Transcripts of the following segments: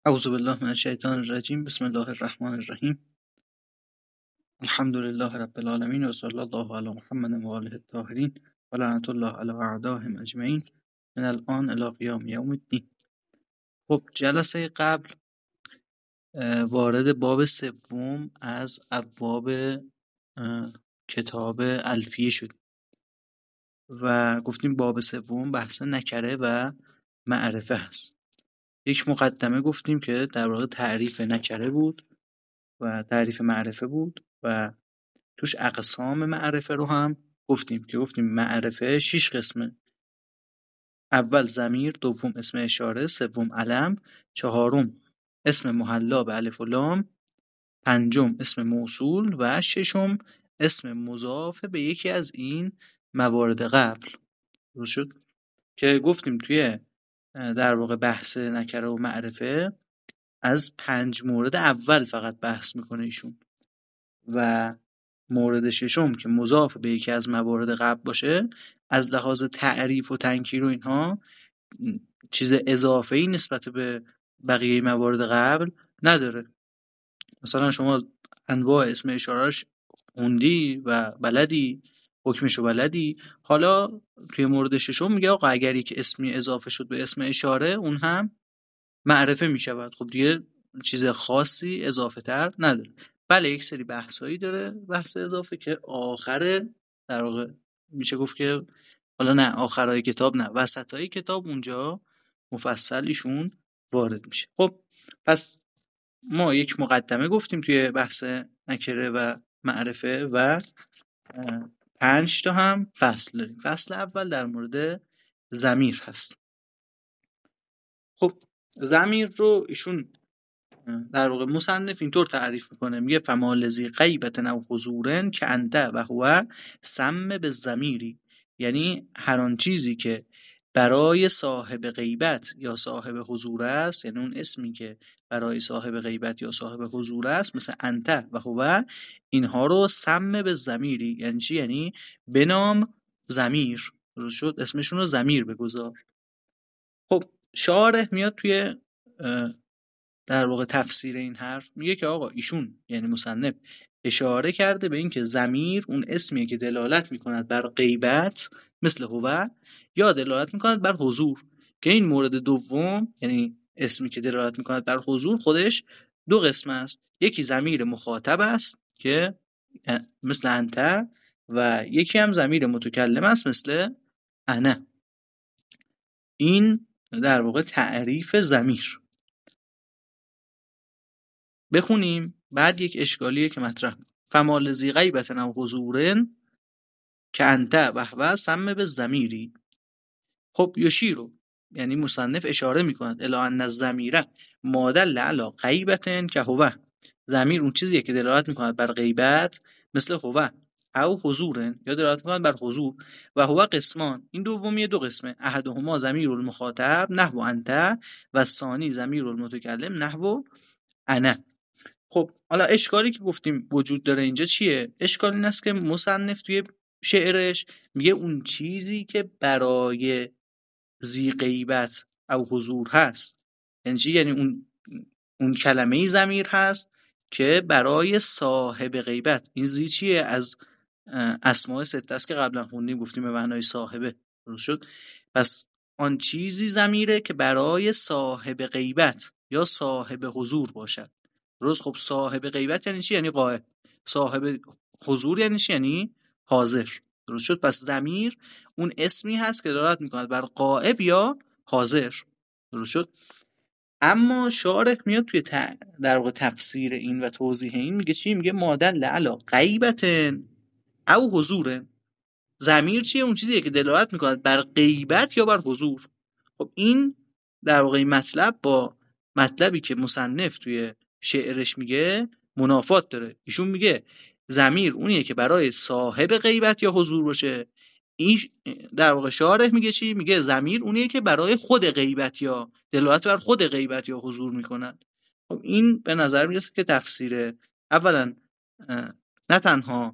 اعوذ بالله من الشیطان الرجیم. بسم الله الرحمن الرحیم. الحمد لله رب العالمین و صلی الله علی محمد و آله الطاهرین و لعنت الله علی اعدائهم اجمعین من الان الی قیام یوم الدین. خب جلسه قبل وارد باب سوم از ابواب کتاب الفیه شد و گفتیم باب سوم بحث نکره و معرفه هست. یک مقدمه گفتیم که در واقع تعریف نکره بود و تعریف معرفه بود و توش اقسام معرفه رو هم گفتیم معرفه 6 قسمه: اول ضمیر، دوم اسم اشاره، سوم علم، چهارم اسم محلا به الف و لام، پنجم اسم موصول و ششم اسم مضاف به یکی از این موارد قبل. درست شد که گفتیم توی در واقع بحث نکره و معرفه از 5 مورد اول فقط بحث میکنه ایشون و مورد ششم که مضاف به یکی از موارد قبل باشه از لحاظ تعریف و تنکیر و اینها چیز اضافه‌ای نسبت به بقیه موارد قبل نداره. مثلا شما انواع اسم اشارهش خوندی و بلدی، حکمشو بلدی، حالا توی مورد ششم میگه آقا اگر یک اسمی اضافه شد به اسم اشاره اون هم معرفه میشود. خب دیگه چیز خاصی اضافه تر نداره. بله یک سری بحثایی داره، بحث اضافه که آخره در واقع میشه گفت که حالا نه آخرای کتاب نه وسطای کتاب اونجا مفصل ایشون وارد میشه. خب پس ما یک مقدمه گفتیم توی بحث نکره و معرفه و 5 تا هم فصل داریم. فصل اول در مورد ضمیر هست. خب ضمیر رو ایشون در واقع مصنف اینطور تعریف میکنه، میگه فما لذی غیبت او حضورن که انت و هو سم به ضمیری، یعنی هر آن چیزی که برای صاحب غیبت یا صاحب حضور است، یعنی اون اسمی که برای صاحب غیبت یا صاحب حضور است مثل انت و هو، اینها رو سم به ضمیری یعنی چی؟ یعنی بنام ضمیر. درست شد؟ اسمشون رو ضمیر بگذار. خب شارح میاد توی در واقع تفسیر این حرف میگه که آقا ایشون یعنی مصنف اشاره کرده به این که ضمیر اون اسمیه که دلالت میکند بر غیبت مثل هو یا دلالت میکند بر حضور، که این مورد دوم یعنی اسمی که دلالت میکند بر حضور خودش دو قسم است. یکی ضمیر مخاطب است که مثل انت و یکی هم ضمیر متکلم است مثل انا. این در واقع تعریف ضمیر. بخونیم بعد یک اشکالیه که مطرح فما لذی غیبت او حضورن که انت و هو سم به ضمیری. خب یشیرو یعنی مصنف اشاره میکند الی ان الضمیر ما دل علی غیبت که هو، ضمیر اون چیزیه که دلالت میکند بر غیبت مثل هو، او حضورن یا دلالت میکند بر حضور، و هو قسمان، این دومی دو قسمه، احدهما ضمیر المخاطب نحو انت و ثانی ضمیر المتکلم نحو انا. خب حالا اشکالی که گفتیم وجود داره اینجا چیه؟ اشکال این است که مصنف توی شعرش میگه اون چیزی که برای ذی غیبت او حضور هست، یعنی چی؟ یعنی اون کلمه ضمیر هست که برای صاحب غیبت. این ذی چیه؟ از اسماء سته است که قبلا خوندیم، گفتیم به معنای صاحبه. درست شد؟ پس آن چیزی ضمیره که برای صاحب غیبت یا صاحب حضور باشد. درست؟ خب صاحب غیبت یعنی چی؟ یعنی غائب. صاحب حضور یعنی چی؟ یعنی حاضر. درست شد؟ پس ضمیر اون اسمی هست که دلالت میکند بر غائب یا حاضر. درست شد؟ اما شارح میاد توی در واقع تفسیر این و توضیح این میگه چی؟ میگه مادل علی غیبت او حضور. ضمیر چیه؟ اون چیزیه که دلالت میکند بر غیبت یا بر حضور. خب این در واقع مطلب با مطلبی که مصنف توی شعرش میگه منافات داره. ایشون میگه ضمیر اونیه که برای صاحب غیبت یا حضور باشه. این در واقع شارح میگه چی؟ میگه ضمیر اونیه که برای خود غیبت یا دلالت بر خود غیبت یا حضور میکند. خب این به نظر میرسه که تفسیره اولا نه تنها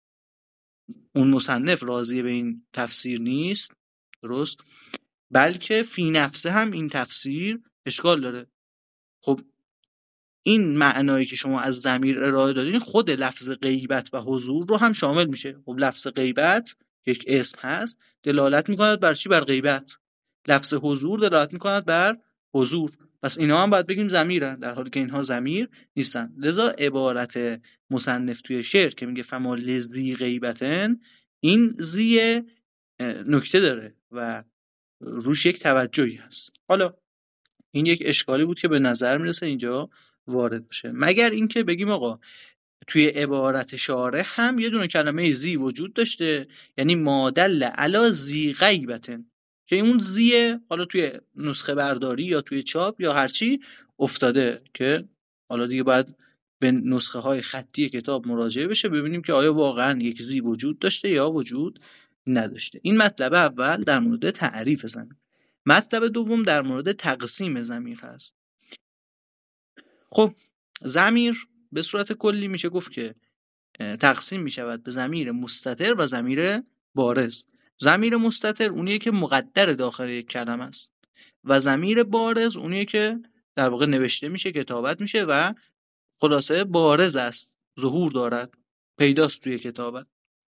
اون مصنف راضی به این تفسیر نیست، درست، بلکه فی نفسه هم این تفسیر اشکال داره. خب این معنایی که شما از ضمیر ارائه دادین خود لفظ غیبت و حضور رو هم شامل میشه. خب لفظ غیبت یک اسم هست، دلالت میکند بر چی؟ بر غیبت. لفظ حضور دلالت میکند بر حضور. پس اینا هم باید بگیم ضمیرن، در حالی که اینها ضمیر نیستن. لذا عبارت مصنف توی شعر که میگه فما لذی غیبتن، این زی نکته داره و روش یک توجهی هست. حالا این یک اشکالی بود که به نظر میرسه اینجا وارد بشه، مگر اینکه بگیم آقا توی عبارت شارح هم یه دونه کلمه زی وجود داشته، یعنی مادل علا زی غیبتن، که اون زیه حالا توی نسخه برداری یا توی چاپ یا هرچی افتاده، که حالا دیگه باید به نسخه های خطی کتاب مراجعه بشه ببینیم که آیا واقعا یک زی وجود داشته یا وجود نداشته. این مطلب اول در مورد تعریف ضمیر. مطلب دوم در مورد تقسیم ضمیر هست. خب ضمیر به صورت کلی میشه گفت که تقسیم میشود به ضمیر مستتر و ضمیر بارز. ضمیر مستتر اونیه که مقدر داخل یک کلمه است و ضمیر بارز اونیه که در واقع نوشته میشه، کتابت میشه و خلاصه بارز است، ظهور دارد، پیداست توی کتابت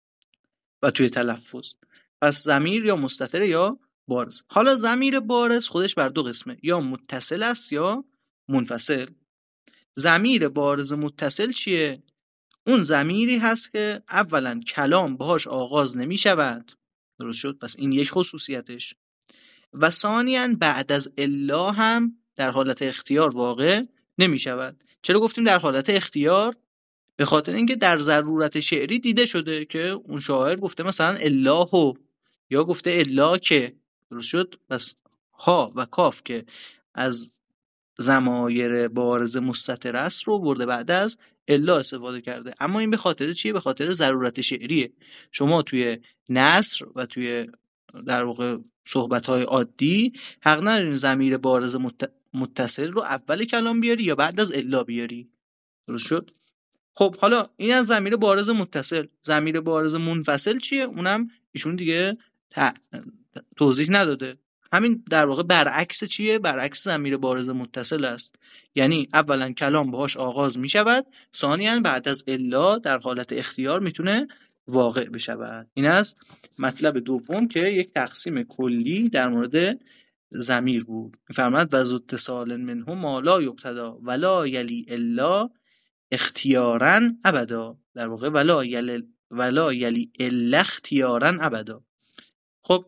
و توی تلفظ. پس ضمیر یا مستتر یا بارز. حالا ضمیر بارز خودش بر دو قسمه، یا متصل است یا منفصل. ضمیر بارز متصل چیه؟ اون ضمیری هست که اولا کلام باهاش آغاز نمی شود، درست شد؟ پس این یک خصوصیتش. و ثانیاً بعد از الا هم در حالت اختیار واقع نمی شود. چرا گفتیم در حالت اختیار؟ به خاطر اینکه در ضرورت شعری دیده شده که اون شاعر گفته مثلا الا هو یا گفته الا که، درست شد؟ پس ها و کاف که از ضمایر بارز مستتر است رو برده بعد از الا استفاده کرده. اما این به خاطر چیه؟ به خاطر ضرورت شعریه. شما توی نثر و توی در واقع صحبت‌های عادی حق ندارین ضمیر بارز متصل رو اول کلام بیاری یا بعد از الا بیاری، درست شد؟ خب حالا این از ضمیر بارز متصل. ضمیر بارز منفصل چیه؟ اونم ایشون دیگه توضیح نداده. همین در واقع برعکس چیه؟ برعکس ضمیر بارز متصل است. یعنی اولا کلام باهاش آغاز می شود، ثانیاً بعد از الا در حالت اختیار میتونه واقع بشود. این از مطلب دوم که یک تقسیم کلی در مورد ضمیر بود. می‌فرماید و ذو اتصال منه ما لا یبتدا ولا یلی الا اختیاراً ابدا. در واقع ولا یلی الا اختیاراً ابدا. خب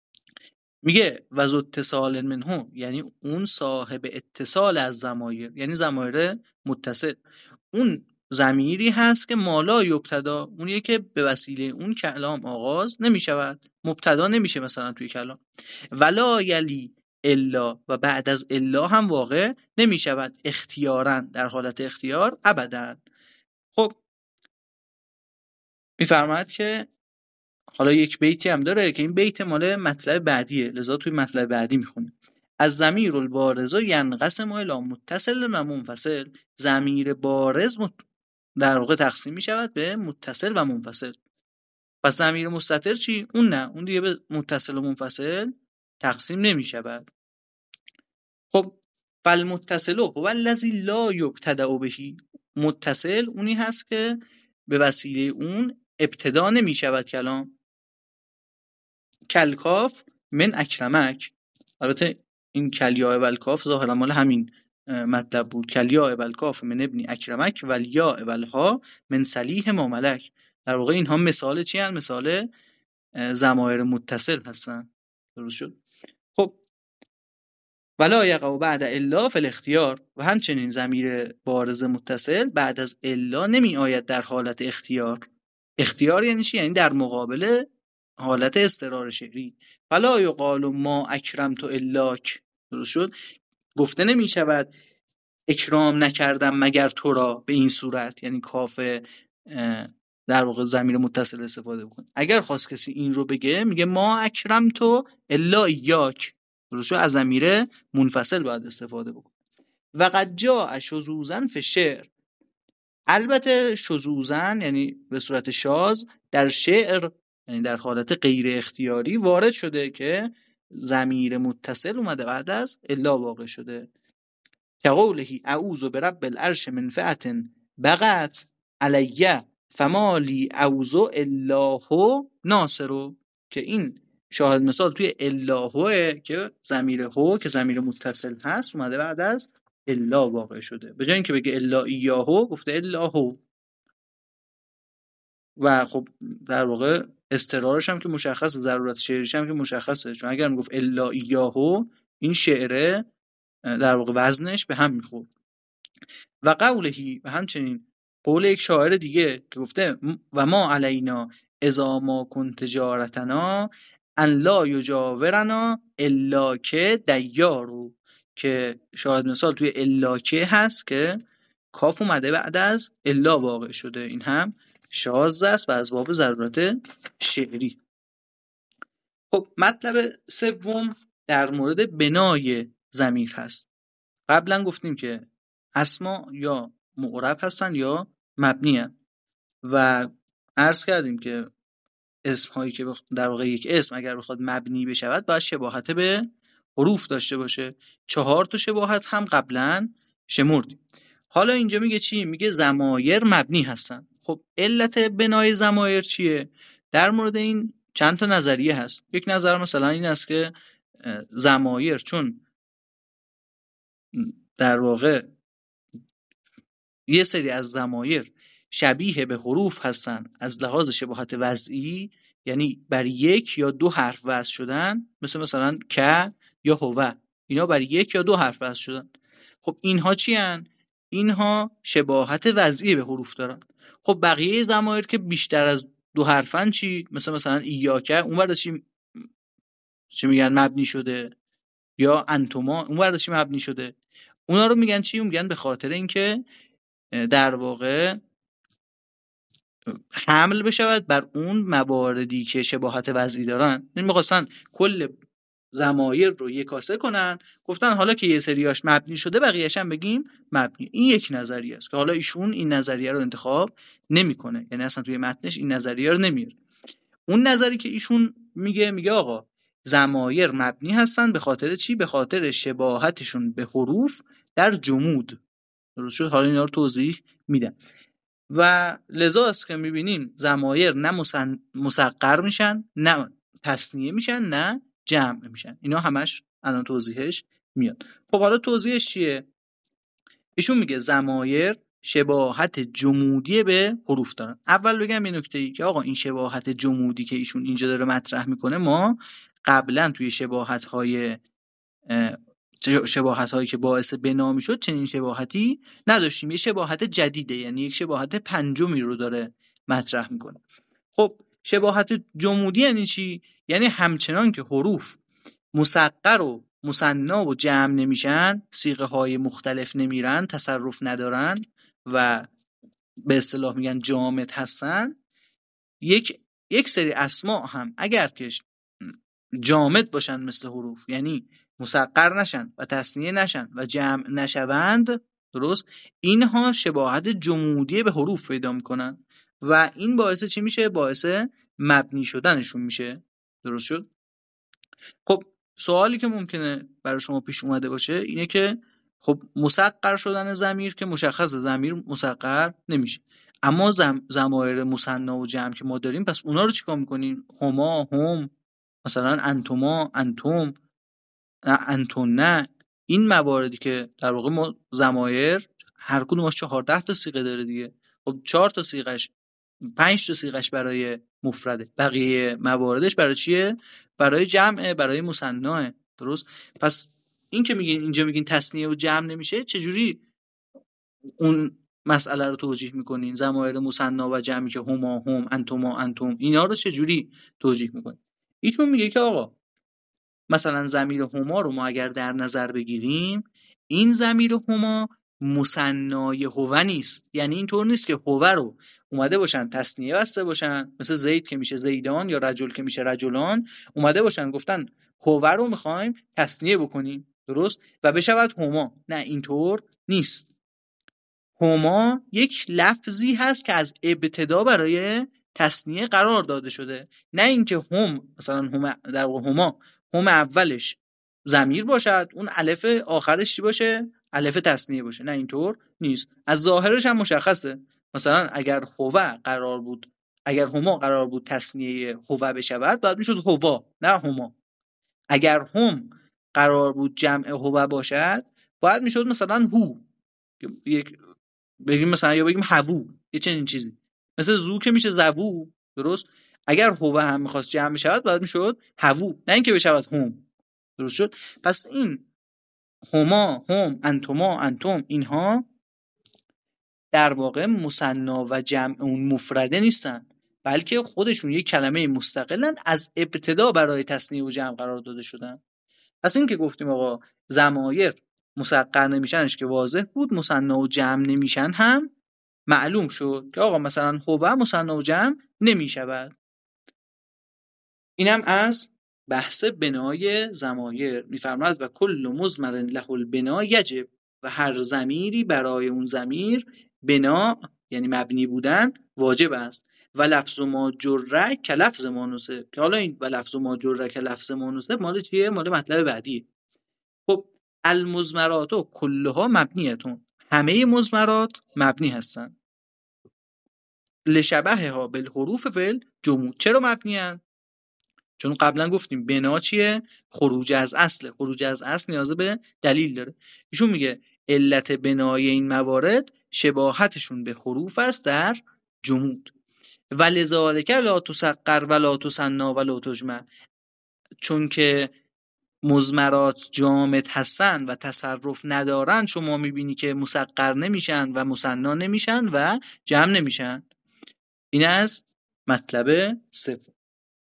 میگه و ذو اتصال منه، یعنی اون صاحب اتصال از ضمایر، یعنی ضمایر متصل. اون ضمیری هست که مالا یبتدا، اونیه که به وسیله اون کلام آغاز نمی شود، مبتدا نمیشه مثلا توی کلام. ولا یلی الا، و بعد از الا هم واقع نمی شود اختیاراً، در حالت اختیار ابدا. خب میفرماید که حالا یک بیتی هم داره که این بیت مال مطلب بعدیه، لذا توی مطلب بعدی میخونه. از ضمیر البارز ینقسم الی متصل و منفصل. ضمیر بارز در واقع تقسیم می شود به متصل و منفصل. پس ضمیر مستتر چی؟ اون نه، اون دیگه به متصل و منفصل تقسیم نمی شود. خب فالمتصل هو الذی لا یبتدأ به. متصل اونی هست که به وسیله اون ابتدا نمی شود کلام. کلکاف من اکرمک. البته این کلیاء و الکاف ظاهرا مال همین مطلب بود. کلیاء و الکاف من ابن اکرمک و الیاء و الها من صلیح ما ملک. در واقع اینها مثال چی هستند؟ مثال ضمایر متصل هستن، درست شد؟ خب ولا یقع بعد الا فی الاختیار. و همچنین ضمیر بارز متصل بعد از الا نمی آید در حالت اختیار. اختیار یعنی چی؟ یعنی در مقابل حالت اضطرار شعری. فلا یقال ما اکرمت الاک، درست شد؟ گفته نمی شود اکرام نکردم مگر تو را، به این صورت، یعنی کاف در واقع ضمیر متصل استفاده بکن. اگر خواست کسی این رو بگه میگه ما اکرمت الا ایاک، درست شد؟ از ضمیر منفصل باید استفاده بکن. و قد جاء شذوذا فی الشعر. البته شذوذا یعنی به صورت شاذ در شعر، یعنی در حالت غیر اختیاری وارد شده که ضمیر متصل اومده بعد از الا واقع شده. كقوله اعوذ برب العرش من فئة بغت علی فما لی اعوذ الا هو ناصر، که این شاهد مثال توی اللهه که ضمیر هو که ضمیر متصل هست اومده بعد از الا واقع شده، به جای اینکه بگه الا ایاهو گفته الا هو. و خب در واقع استقرارش هم که مشخصه، ضرورت شعرش هم که مشخصه، چون اگر میگفت الا ایاهو این شعره در واقع وزنش به هم میخورد. و قولهی، و همچنین قول یک شاعر دیگه که گفته و ما علینا اذا ما کنت جارتنا ان لا یجاورنا الا که دیارو، که شاهد مثال توی الا که هست که کاف اومده بعد از الا واقع شده، این هم شاذ است و از باب ضرورت شعری. خب مطلب سوم در مورد بنای ضمیر هست. قبلا گفتیم که اسما یا معرب هستن یا مبنی هستن و عرض کردیم که اسم هایی که در واقع یک اسم اگر بخواد مبنی بشود باید شباهت به حروف داشته باشه. 4 تا شباهت هم قبلا شمردیم. حالا اینجا میگه چی؟ میگه ضمایر مبنی هستن. خب علت بنای ضمایر چیه؟ در مورد این چند تا نظریه هست. یک نظر مثلا این است که ضمایر چون در واقع یه سری از ضمایر شبیه به حروف هستن از لحاظ شباهت وضعی، یعنی بر یک یا دو حرف وصل شدن، مثلا که یا هو، اینا بر یک یا دو حرف وصل شدن. خب اینها چی هن؟ اینها شباهت وضعی به حروف دارن. خب بقیه ضمایر که بیشتر از دو حرفن چی؟ مثلا ایاکه اون ور چی میگن مبنی شده، یا انتما اون ور چی مبنی شده. اونا رو میگن چی؟ میگن به خاطر اینکه در واقع حمل بشود بر اون مواردی که شباهت وضعی دارن. این می‌خواستن کل ضمایر رو یکاسه کنن، گفتن حالا که یه سریاش مبنی شده بقیه‌اش هم بگیم مبنی. این یک نظریه است که حالا ایشون این نظریه رو انتخاب نمی‌کنه، یعنی اصلا توی متنش این نظریه رو نمیاره. اون نظری که ایشون میگه آقا ضمایر مبنی هستن به خاطر چی؟ به خاطر شباهتشون به حروف در جمود. درست شد؟ حالا اینا رو توضیح میدم. و لذا است که میبینیم ضمایر نه مصغر میشن، نه تثنیه میشن، نه جمع میشن. اینا همش الان توضیحش میاد. خب حالا توضیحش چیه؟ ایشون میگه ضمایر شباهت جمودی به حروف دارن. اول بگم این نکته‌ای که آقا این شباهت جمودی که ایشون اینجا داره مطرح میکنه ما قبلا توی شباهت‌هایی که باعث بنا میشد چنین شباهتی نداشتیم. یه شباهت جدیده، یعنی یک شباهت پنجمی رو داره مطرح میکنه. خب شباهت جمودی یعنی چی؟ یعنی همچنان که حروف مصغر و مثنا و جمع نمیشن، صیغه های مختلف نمیرن، تصرف ندارن و به اصطلاح میگن جامد هستن، یک سری اسماء هم اگر که جامد باشن مثل حروف، یعنی مصغر نشن و تثنیه نشن و جمع نشوند، درست، اینها شباهت جمودی به حروف پیدا میکنن و این باعث چی میشه؟ باعث مبنی شدنشون میشه. درست شد؟ خب سوالی که ممکنه برای شما پیش اومده باشه اینه که خب مصغر شدن ضمیر که مشخصه ضمیر مصغر نمیشه، اما ضمایر مثنا و جمع که ما داریم، پس اونا رو چیکار میکنیم؟ هما، هم، مثلا انتما، انتم، انتونه. این مواردی که در واقع ما ضمایر هر کدومش 14 تا صیغه داره دیگه. خب 4 تا صیغش 5 تا صیغش برای مفرده، بقیه مواردش برای چیه؟ برای جمع، برای مثناه. درست؟ پس این که میگین اینجا میگین تثنیه و جمع نمیشه، چجوری اون مسئله رو توجیه میکنین؟ ضمایر مثنا و جمعی که هما، هم، انتما، انتم، اینا رو چجوری توجیه میکنین؟ ایشون میگه که آقا مثلا ضمیر هما رو ما اگر در نظر بگیریم، این ضمیر هما مثنای هو نیست. یعنی اینطور نیست که هو رو اومده باشن تثنیه بسته باشن، مثل زید که میشه زیدان یا رجل که میشه رجلان، اومده باشن گفتن هو رو میخوایم تثنیه بکنیم، درست، و بشود هما. نه، اینطور نیست. هما یک لفظی هست که از ابتدا برای تثنیه قرار داده شده، نه اینکه هم مثلا هم در واقع هما هم اولش ضمیر باشد، اون الف آخرش چی باشه؟ الف تثنیه باشه، نه اینطور نیست. از ظاهرش هم مشخصه. مثلا اگر هما قرار بود تثنیه هوه بشود باید میشد هوا نه هما. اگر هم قرار بود جمع هوه باشد باید میشد مثلا هو، یک بگیم مثلا، یا بگیم هوو، یه چنین چیزی. مثل زو که میشه زوو، درست؟ اگر هوه هم میخواست جمع بشود باید میشد هوو، نه اینکه بشود هم. درست شد؟ پس این هما، هم، انتما، انتم، اینها در واقع مثنا و جمع اون مفرده نیستن، بلکه خودشون یک کلمه مستقلن، از ابتدا برای تثنیه و جمع قرار داده شدن. پس این که گفتیم آقا ضمایر مسقر نمیشنش که واضح بود، مثنا و جمع نمیشن هم معلوم شد که آقا مثلا هو مثنا و جمع نمیشود. اینم از بحث بنای ضمایر. میفرماید و کل مضمر له البنا یجب، و هر ضمیری برای اون ضمیر بنا یعنی مبنی بودن واجب است. و لفظ ما جره که لفظ ما نصب، که حالا این و لفظ ما جره که لفظ ما نصب مال چیه؟ مال مطلب بعدیه. خب المضمرات کلها مبنیتون، همه مضمرات مبنی هستن. لشبهها بالحروف فی الجمود. چرا مبنی هستن؟ چون قبلا گفتیم بنا چیه؟ خروج از اصل. خروج از اصل نیاز به دلیل داره. ایشون میگه علت بنای این موارد شباهتشون به حروف است در جمود. ولذالک لا تسقر ولا تثنی ولا تجمع. چون که مضمرات جامد هستن و تصرف ندارن، شما میبینی که مسقر نمیشن و مثنا نمیشن و جمع نمیشن. این از مطلب سوم.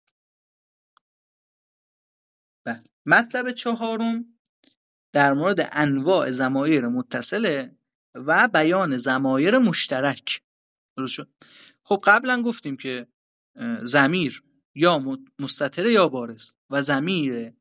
مطلب چهارم در مورد انواع ضمایر متصله و بیان ضمایر مشترک. درست شد؟ خب قبلا گفتیم که ضمیر یا مستتر یا بارز، و ضمیر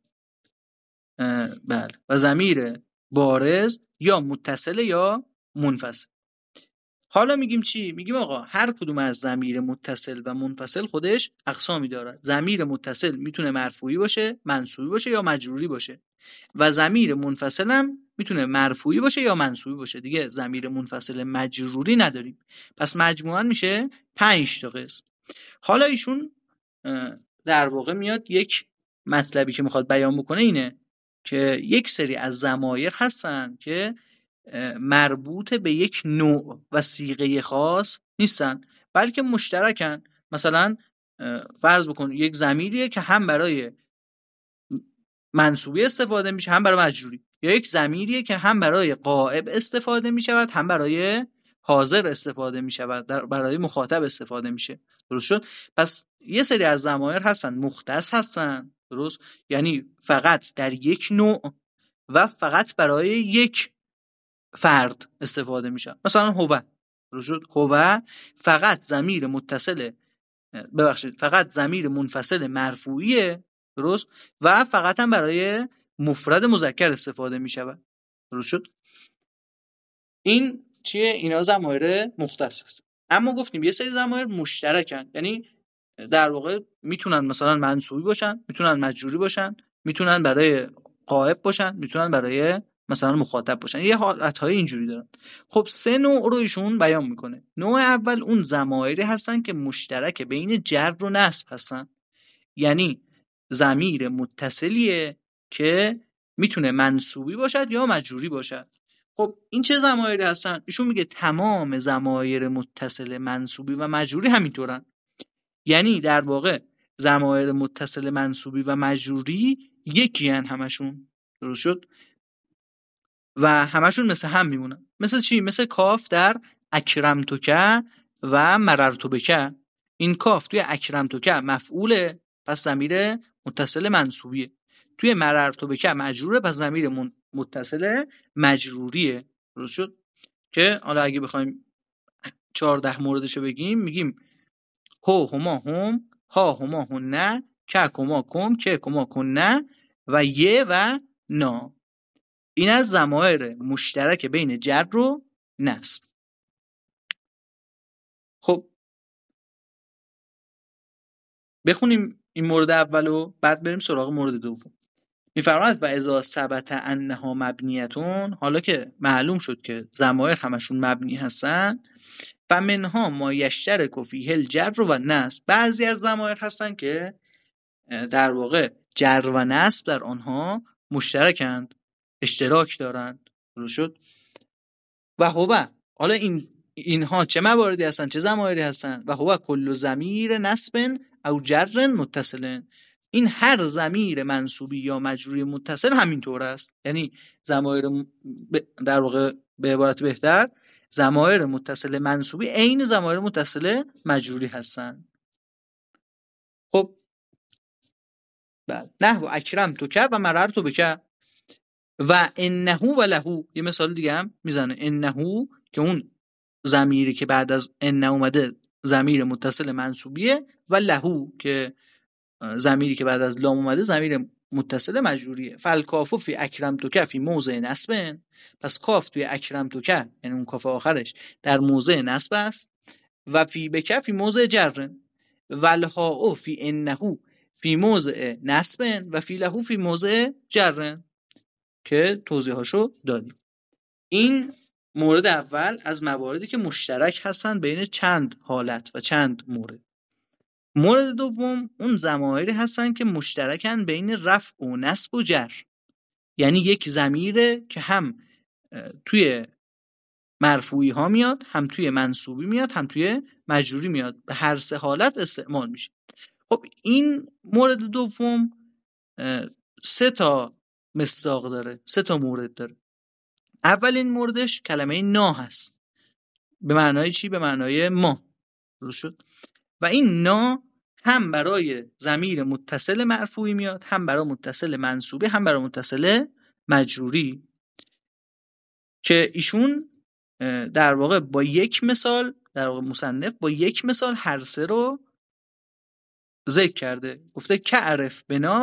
بارز یا متصل یا منفصل. حالا میگیم چی؟ میگیم آقا هر کدوم از ضمیر متصل و منفصل خودش اقسامی داره. ضمیر متصل میتونه مرفوعی باشه، منصوبی باشه یا مجروری باشه، و ضمیر منفصل هم میتونه مرفوعی باشه یا منصوبی باشه. دیگه ضمیر منفصل مجروری نداریم. پس مجموعاً میشه 5 تا قسم. حالا ایشون در واقع میاد یک مطلبی که میخواد بیان بکنه اینه که یک سری از ضمایر هستن که مربوط به یک نوع و صیغه خاص نیستن، بلکه مشترکن. مثلا فرض بکن یک ضمیریه که هم برای منصوبی استفاده میشه هم برای مجروری، یا یک ضمیریه که هم برای غائب استفاده میشود هم برای حاضر استفاده میشود، برای مخاطب استفاده میشه. درست شد؟ پس یه سری از ضمایر هستن مختص هستن، درست؟ یعنی فقط در یک نوع و فقط برای یک فرد استفاده میشه. مثلا هو، درست شد؟ هو فقط ضمیر فقط ضمیر منفصل مرفوعیه، درست؟ و فقط هم برای مفرد مذکر استفاده می شود. درست شد؟ این چیه؟ اینا ضمایر مختص است. اما گفتیم یه سری ضمایر مشترکن، یعنی در واقع میتونن مثلا منصوبی باشن، میتونن مجروری باشن، میتونن برای غائب باشن، میتونن برای مثلا مخاطب باشن، یه حالتهای اینجوری دارن. خب 3 نوع رو ایشون بیان میکنه. نوع اول اون ضمایری هستن که مشترک بین جر و نصب هستن، یعنی ضمیر متصلیه که میتونه منصوبی باشد یا مجروری باشد. خب این چه ضمایری هستن؟ ایشون میگه تمام ضمایر متصل منصوبی و مجروری همینطورن. یعنی در واقع ضمایر متصل منصوبی و مجروری یکی هن همشون. درست شد؟ و همشون مثل هم میمونن. مثل چی؟ مثل کاف در اکرمتوکه و مررتوبکه. این کاف توی اکرمتوکه مفعوله، پس ضمیر متصل منصوبیه. توی مررتوبکه مجروره، پس ضمیر متصل مجروریه. درست شد؟ که حالا اگه بخوایم 14 موردشو بگیم، میگیم هو هما هم، ها هما هن، که کما کم، که کما کنه، و یه و نا. این از ضمایر مشترک بین جر و نصب. خب بخونیم این مورد اولو، بعد بریم سراغ مورد دوم. میفرماید و اذا ثبت انها مبنیتون، حالا که معلوم شد که ضمایر همشون مبنی هستن، فمنها ما یشترک فیه الجر و نصب، بعضی از ضمایر هستن که در واقع جر و نصب در آنها مشترکند، اشتراک دارند. درست شد؟ و هو، حالا اینها چه مواردی هستن، چه ضمایری هستن؟ و هو کل ضمیر نصب او جر متصل، این هر ضمیر منصوبی یا مجروری متصل همینطور است. یعنی ضمایر در واقع به عبارت بهتر ضمایر متصل منصوبی عین ضمایر متصل مجروری هستن. خب بعد نحو اکرم تو که و مررت تو بک و انه و له، یه مثال دیگه هم میزنه، انه که اون ضمیری که بعد از ان اومده ضمیر متصل منصوبیه، و له که ضمیری که بعد از لام اومده ضمیر متصل مجروریه. فالکاف فی اکرم تو که فی موضع نصب، پس کاف توی اکرم تو که یعنی اون کاف آخرش در موضع نصب است. و فی بک فی موضع جر، و الهاء فی انه فی موضع نصب و فی له فی موضع جر که توضیحاشو دادیم. این مورد اول از مواردی که مشترک هستن بین چند حالت و چند مورد. مورد دوم اون ضمایری هستن که مشترکن بین رفع و نصب و جر، یعنی یک ضمیره که هم توی مرفوعی ها میاد، هم توی منصوبی میاد، هم توی مجروری میاد، به هر سه حالت استعمال میشه. خب این مورد دوم 3 تا مصداق داره، 3 تا مورد داره. اولین موردش کلمه نا هست. به معنای چی؟ به معنای ما. درست شد؟ و این نا هم برای ضمیر متصل مرفوعی میاد، هم برای متصل منصوبی، هم برای متصل مجروری، که ایشون در واقع با یک مثال، در واقع مصنف با یک مثال هر سه رو ذکر کرده. گفته که عرف بنا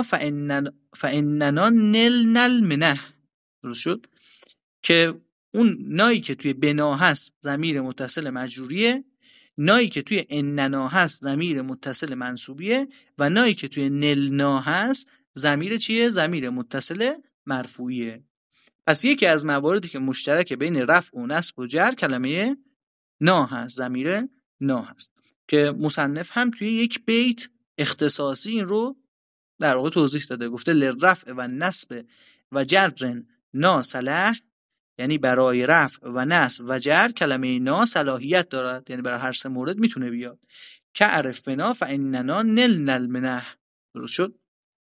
فاننا نل منه. درست شد؟ که اون نایی که توی بنا هست ضمیر متصل مجروریه، نایی که توی اننا هست ضمیر متصل منصوبیه، و نایی که توی نلنا هست ضمیر چیه؟ ضمیر متصل مرفوعیه. پس یکی از مواردی که مشترک بین رفع و نصب و جر کلمه نا هست، ضمیر نا هست، که مصنف هم توی یک بیت اختصاصی این رو در واقع توضیح داده. گفته لرفع و نصب و جر نا صلاح، یعنی برای رفع و نصب و جر کلمه نا صلاحیت دارد، یعنی برای هر سه مورد میتونه بیاد. که عرف بنا فاننا نل منه. درست شد؟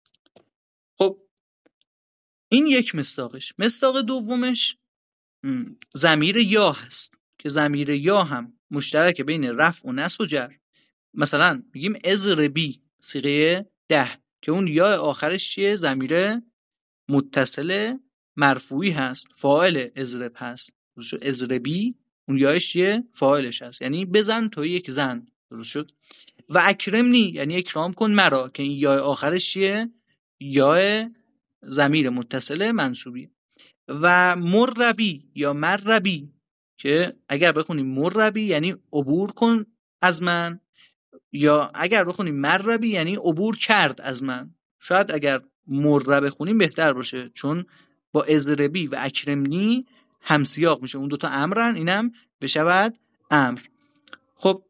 خب این یک مصداقش. مصداق دومش ضمیر یا هست که ضمیر یا هم مشترک بین رفع و نصب و جر. مثلا میگیم اضربی صیغه 10 که اون یا آخرش چیه؟ ضمیر متصل مرفوعی هست، فاعل اضرب هست. درست شد؟ اضربی اون یاش چیه؟ فاعلش هست، یعنی بزن تو یک زن. درست شد؟ و اکرمنی یعنی اکرام کن مرا، که این یا آخرش چیه؟ یا ضمیر متصل منصوبی. و مربی یا مربی که اگر بخونیم مربی یعنی عبور کن از من، یا اگر بخونیم مربی یعنی عبور کرد از من. شاید اگر مر بخونیم بهتر باشه، چون با اضربی و اکرمنی همسیاق میشه، اون دوتا امرن، اینم بشود امر. خب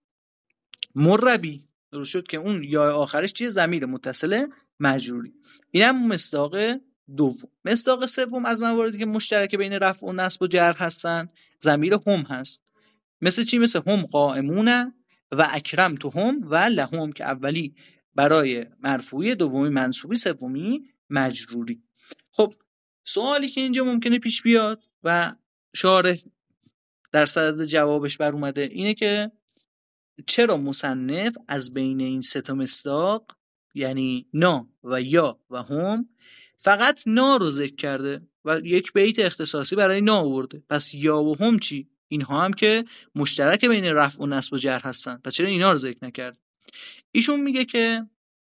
مربی درست شد که اون یا آخرش چیه؟ ضمیر متصل مجروری. اینم مصداق دوم. مصداق سوم از مواردی که مشترک بین رفع و نصب و جر هستن ضمیر هم هست. مثل چی؟ مثل هم قائمون و اکرم تو هم و لهم، که اولی برای مرفوعی، دومی منصوبی، سومی مجروری. خب سوالی که اینجا ممکنه پیش بیاد و شارح در صدد جوابش بر اومده اینه که چرا مصنف از بین این 3 تا مصداق، یعنی نا و یا و هم، فقط نا رو ذکر کرده و یک بیت اختصاصی برای نا آورده؟ پس یا و هم چی؟ اینها هم که مشترک بین رفع و نصب و جر هستن، پس چرا اینا رو ذکر نکرد؟ ایشون میگه که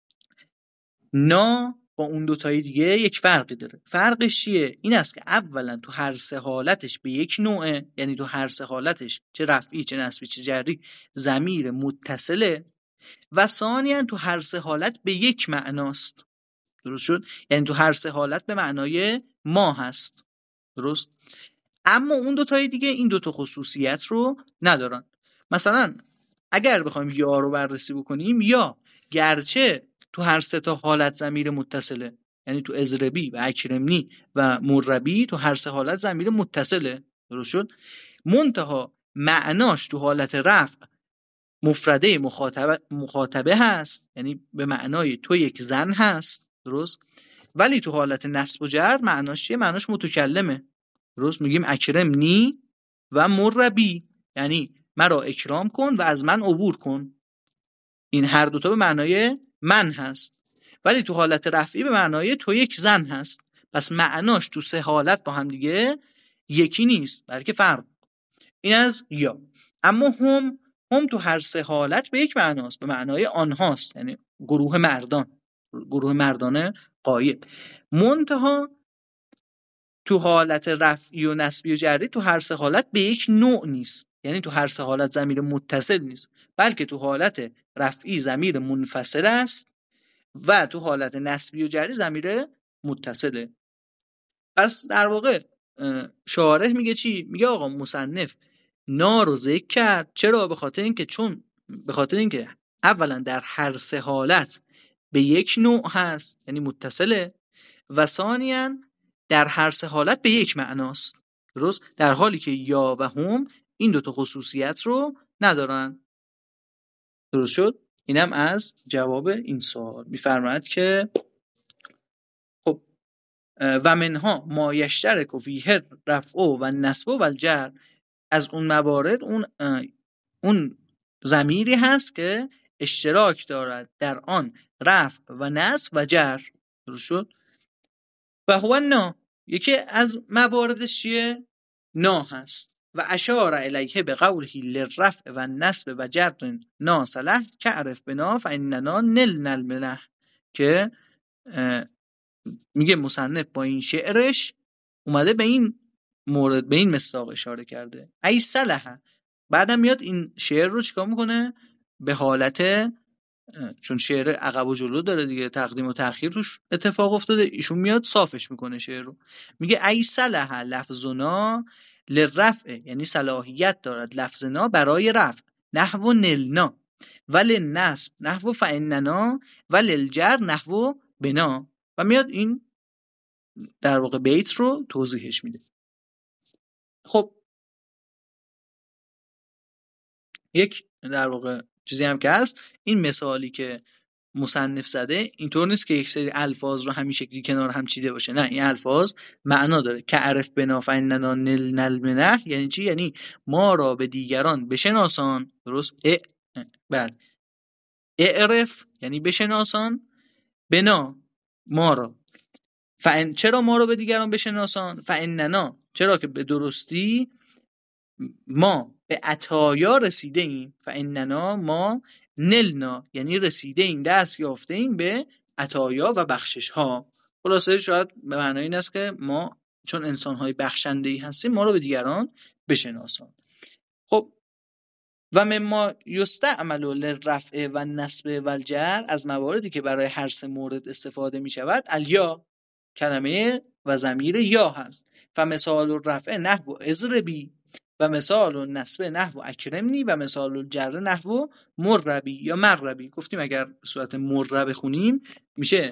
نا با اون دوتای دیگه یک فرقی داره. فرقش چیه؟ این است که اولا تو هر سه حالتش به یک نوعه، یعنی تو هر سه حالتش چه رفعی چه نصبی چه جری ضمیر متصله، و ثانیا تو هر سه حالت به یک معناست. درست شد؟ یعنی تو هر سه حالت به معنای ما هست. درست؟ اما اون دوتای دیگه این دوتا خصوصیت رو ندارن. مثلا اگر بخوایم یا رو بررسی بکنیم، یا گرچه تو هر سه تا حالت ضمیر متصله، یعنی تو ازربی و اکرمنی و مربی تو هر سه حالت ضمیر متصله، درست شد؟ منتها معناش تو حالت رفع مفرده مخاطبه هست، یعنی به معنای تو یک زن هست، درست؟ ولی تو حالت نصب و جر معناش چیه؟ معناش متکلمه، درست؟ میگیم اکرمنی و مربی، یعنی مرا اکرام کن و از من عبور کن. این هر دوتا به معنای من هست، ولی تو حالت رفعی به معنای تو یک زن هست. پس معناش تو سه حالت با هم دیگه یکی نیست، بلکه فرق. این از یا. اما هم تو هر سه حالت به یک معناست، به معنای آنهاست، یعنی گروه مردان، گروه مردانه غایب. منتها تو حالت رفعی و نصبی و جری تو هر سه حالت به یک نوع نیست، یعنی تو هر سه حالت ضمیر متصل نیست، بلکه تو حالت رفعی ضمیر منفصل است و تو حالت نصبی و جری ضمیر متصله. پس در واقع شارح میگه چی؟ میگه آقا مصنف نا رو ذکر کرد. چرا؟ به خاطر اینکه اولا در هر سه حالت به یک نوع هست، یعنی متصله، و ثانیاً در هر سه حالت به یک معناست، درست؟ در حالی که یا و هم این دوتا خصوصیت رو ندارن. درست شد؟ اینم از جواب این سوال. میفرماید که خب و منها ما یشترک فیه رفع و نصب و الجر، از اون موارد اون ضمیری هست که اشتراک دارد در آن رفع و نصب و جر. درست شد؟ و هو نا، یکی از مواردش چیه؟ نا هست. و اشار الیه به قوله للرفع و نصب و جر نا صلح که عرف بنا فاننا نل المنح، که میگه مصنف با این شعرش اومده به این مورد، به این مصداق اشاره کرده، ای صلح. بعدم میاد این شعر رو چیکار میکنه؟ به حالت، چون شعر عقب و جلو داره دیگه، تقدیم و تأخیر توش اتفاق افتاده، ایشون میاد صافش میکنه شعر رو. میگه ای صلح لفظنا للرفع، یعنی صلاحیت دارد لفظنا برای رفع، نحو نلنا، ولی نصب نحو فاننا، ولی الجر نحو بنا. و میاد این در واقع بیت رو توضیحش میده. خب یک در واقع چیزی هم که هست، این مثالی که مصنف زده اینطور نیست که یک سری الفاظ رو همین شکلی کنار هم چیده باشه، نه، این الفاظ معنا داره. که عرف بنا فاننا نل المنح یعنی چی؟ یعنی ما را به دیگران بشناسان. درست؟ بله. اعرف یعنی بشناسان، بنا ما را، چرا ما رو به دیگران بشناسان؟ فاننا، چرا که به درستی ما به عطایا رسیده ایم. فاننا، ما نلنا یعنی رسیده ایم، دست یافته ایم به عطایا و بخشش ها. خلاصه شاید به معنای این است که ما چون انسان های بخشنده ای هستیم، ما رو به دیگران بشناسان. خب و مما یستعمل للرفع و نصب و الجر، از مواردی که برای هر سه مورد استفاده می شود، الیا، کلمه و ضمیر یا هست. فمثال الرفع نحو اضربی، و مثال النصب نحو اکرمنی، و مثال الجر نحو مربی یا مربی. گفتیم اگر صورت مربی خونیم میشه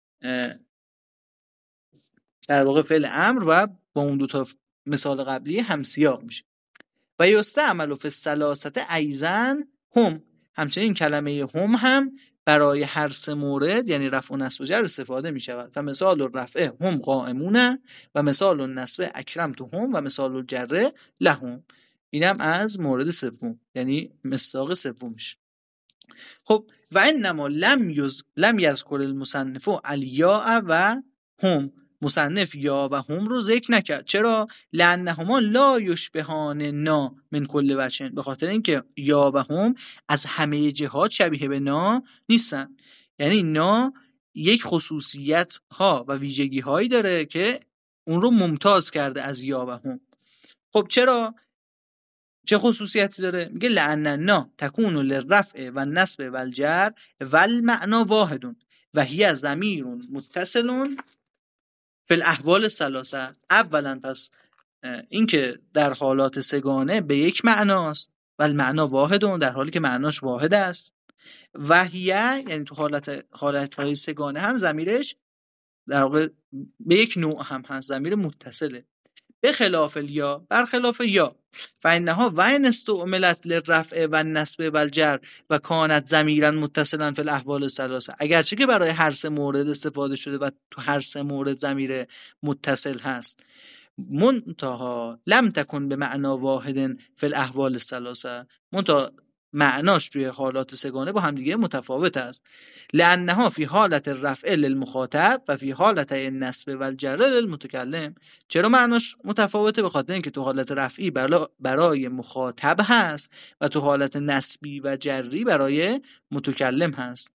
در واقع فعل امر و با اون دو تا مثال قبلی همسیاق میشه. و یستعمل فی الثلاثه ایضا هم، همچنین کلمه هم برای هر سه مورد یعنی رفع و نصب و جر استفاده می شود. فمثال الرفع هم قائمون، و مثال النصب اکرمتهم، و مثال الجر لهم. اینم از مورد سوم، یعنی مصداق سومش. خب و انما لم یذکر المصنف الیا و هم، مصنف یا و هم رو ذکر نکرد. چرا؟ لانهما لا یشبهان نا من کل وجه، به خاطر اینکه یا و هم از همه جهات شبیه به نا نیستن. یعنی نا یک خصوصیت ها و ویژگی هایی داره که اون رو ممتاز کرده از یا و هم. خب چرا؟ چه خصوصیتی داره؟ میگه لأن نا تکون للرفع و نصب و الجر و المعنا واحدون، و هی ضمیر متصل فی الاحوال الثلاثه. اولا پس این که در حالات سگانه به یک معناست و المعنا واحد، در حالی که معناش واحد است. و هی یعنی تو حالتهای سگانه هم ضمیرش در واقع به یک نوع هم هست، ضمیر متصله. به خلاف الیا، برخلاف یا، فانها و ان استعملت للرفع و النصب و الجر و کانت ضمیرا متصلا فی الاحوال الثلاثه. اگرچه که برای هر سه مورد استفاده شده و تو هر سه مورد ضمیر متصل هست، منتها لم تکن به معنا واحد فی الاحوال الثلاثه، منتها معناش توی حالات سگانه با همدیگه متفاوت است. لانها فی حالت الرفع للمخاطب و فی حالت النصب و الجر للمتکلم. چرا معناش متفاوته؟ به خاطر اینکه تو حالت رفعی برای مخاطب هست و تو حالت نصبی و جری برای متکلم هست.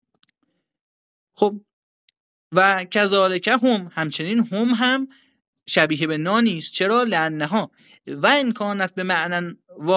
خب و کذالک هم، همچنین هم شبیه به نا نیست. چرا؟ لانها و ان کانت به معنی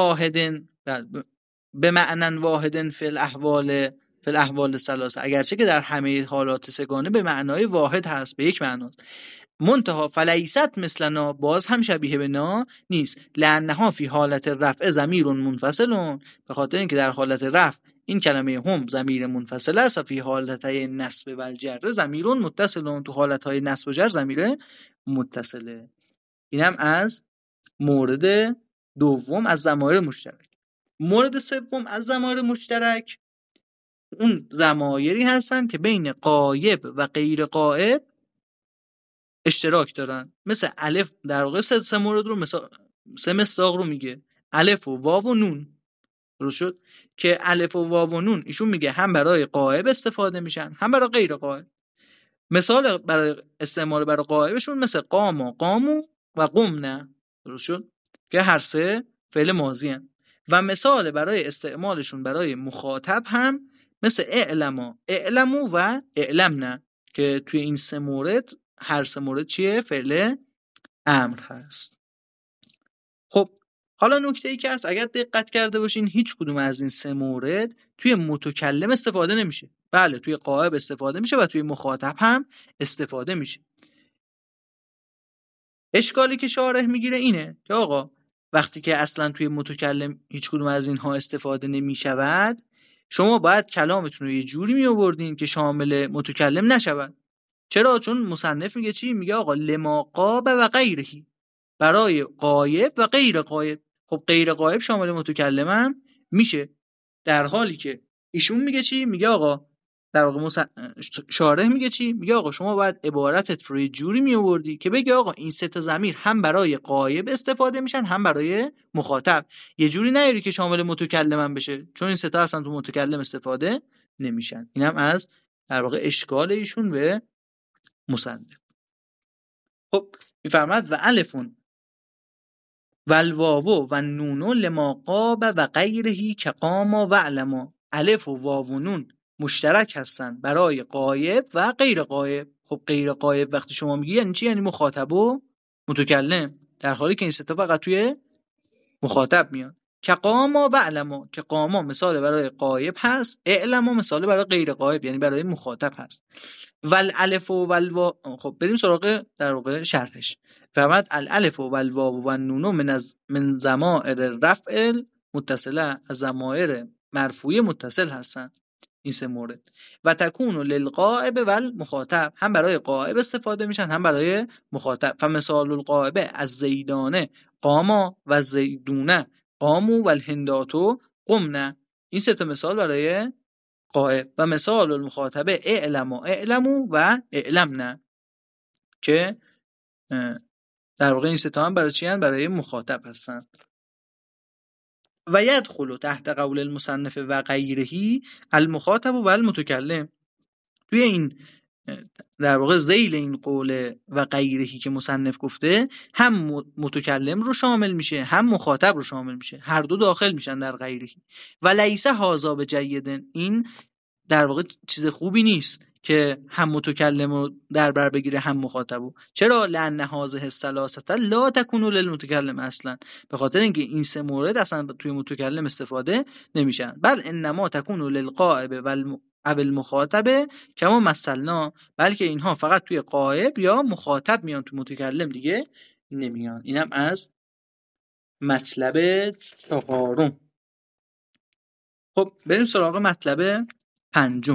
واحد فی الاحوال الثلاثه، اگرچه که در همه حالات سگانه به معنای واحد هست، به یک معناست. منتها فلیست مثلنا، باز هم شبیه به نا نیست. لانها فی حالت رفع ضمیر منفصل، به خاطر اینکه در حالت رفع این کلمه هم ضمیر منفصل است و فی حالتهای نصب و الجر ضمیر متصل، تو حالتهای نصب و جر ضمیر متصله. اینم از مورد دوم از ضمایر مشترک. مورد سوم از ضمایر مشترک اون ضمایری هستن که بین غایب و غیر غایب اشتراک دارن. مثل الف، در واقع سه مورد رو سه مصداق رو میگه، الف و واو و نون. درست شد که الف و واو و نون ایشون میگه هم برای غایب استفاده میشن هم برای غیر غایب. مثال برای استعمال برای غایبشون مثل قام، قامو و قمنا. درست شد که هر سه فعل ماضی هستن. و مثال برای استعمالشون برای مخاطب هم مثل اعلما، اعلمو و اعلمنا، که توی این سه مورد هر سه مورد چیه؟ فعل امر هست. خب حالا نکته ای که هست، اگر دقت کرده باشین هیچ کدوم از این سه مورد توی متکلم استفاده نمیشه. بله توی غایب استفاده میشه و توی مخاطب هم استفاده میشه. اشکالی که شارح میگیره اینه که آقا وقتی که اصلا توی متکلم هیچ کدوم از اینها استفاده نمیشود، شما باید کلامتون رو یه جوری می آوردین که شامل متکلم نشود. چرا؟ چون مصنف میگه چی؟ میگه آقا لما قاب و غیرهی، برای غایب و غیر غایب. خب غیر غایب شامل متکلم هم میشه، در حالی که ایشون میگه چی؟ میگه آقا در واقع شارح میگه چی؟ میگه آقا شما باید عبارتت رو یه جوری می آوردی که بگی آقا این سه تا ضمیر هم برای غایب استفاده میشن هم برای مخاطب. یه جوری نیاری که شامل متکلم هم بشه، چون این سه تا اصلا تو متکلم استفاده نمیشن. اینم از در واقع اشکال ایشون به مصنف. خب میفرماد و الفون و الواو و نونو لما قاب و غیرهی که قام و علما. الف و واو و نون مشترک هستن برای غایب و غیر غایب. خب غیر غایب وقتی شما میگی یعنی چی؟ یعنی مخاطب و متکلم، در حالی که این سه تا فقط توی مخاطب میاد. که قام و علما، که قام مثال برای غایب هست، علما مثال برای غیر غایب یعنی برای مخاطب هست. والالف و والواو. خب بریم سراغ در واقع شرحش. فرمود الالف و والواو و النون من ضمائر الرفع متصله، از ضمایر مرفوعه متصل هستند این سه مورد. و تکون للغائب و المخاطب، هم برای غائب استفاده میشن هم برای مخاطب. فمثال الغائب از زیدانه قاما و زیدونه قامو و الهنداتو قمنا. این سه تا مثال برای غائب. و مثال المخاطبه اعلمو و اعلمنا، که در واقع این سه تا هم برای چی هستند؟ برای مخاطب هستند. و یدخل تحت قول المصنف و غیرهی المخاطب و المتکلم. توی این در واقع ذیل این قول و غیرهی که مصنف گفته هم متکلم رو شامل میشه هم مخاطب رو شامل میشه، هر دو داخل میشن در غیرهی. و لیس هذا بجیدن، این در واقع چیز خوبی نیست که هم متکلم رو در بر بگیره هم مخاطبو. چرا؟ لان هذه الثلاثه لا تكون للمتکلم اصلا، به خاطر اینکه این سه مورد اصلا توی متکلم استفاده نمیشن. بل انما تكون للغائب اول مخاطبه کما مثلنا، بلکه اینها فقط توی غائب یا مخاطب میان، تو متکلم دیگه نمیان. اینم از مطلب چهارم. خب بریم سراغ مطلب پنجم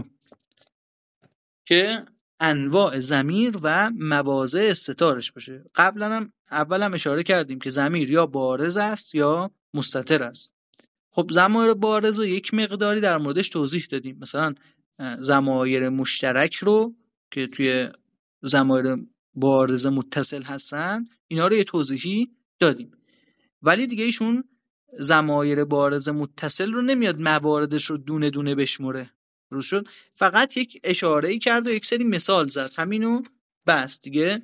که انواع ضمیر و مواضع استتارش باشه. اولم اشاره کردیم که ضمیر یا بارز است یا مستتر است. خب ضمایر بارز رو یک مقداری در موردش توضیح دادیم، مثلا ضمایر مشترک رو که توی ضمایر بارز متصل هستن اینا رو یه توضیحی دادیم، ولی دیگه ایشون ضمایر بارز متصل رو نمیاد مواردش رو دونه دونه بشمره، درست شد؟ فقط یک اشاره‌ای کرد و یک سری مثال زد، همینو بس دیگه.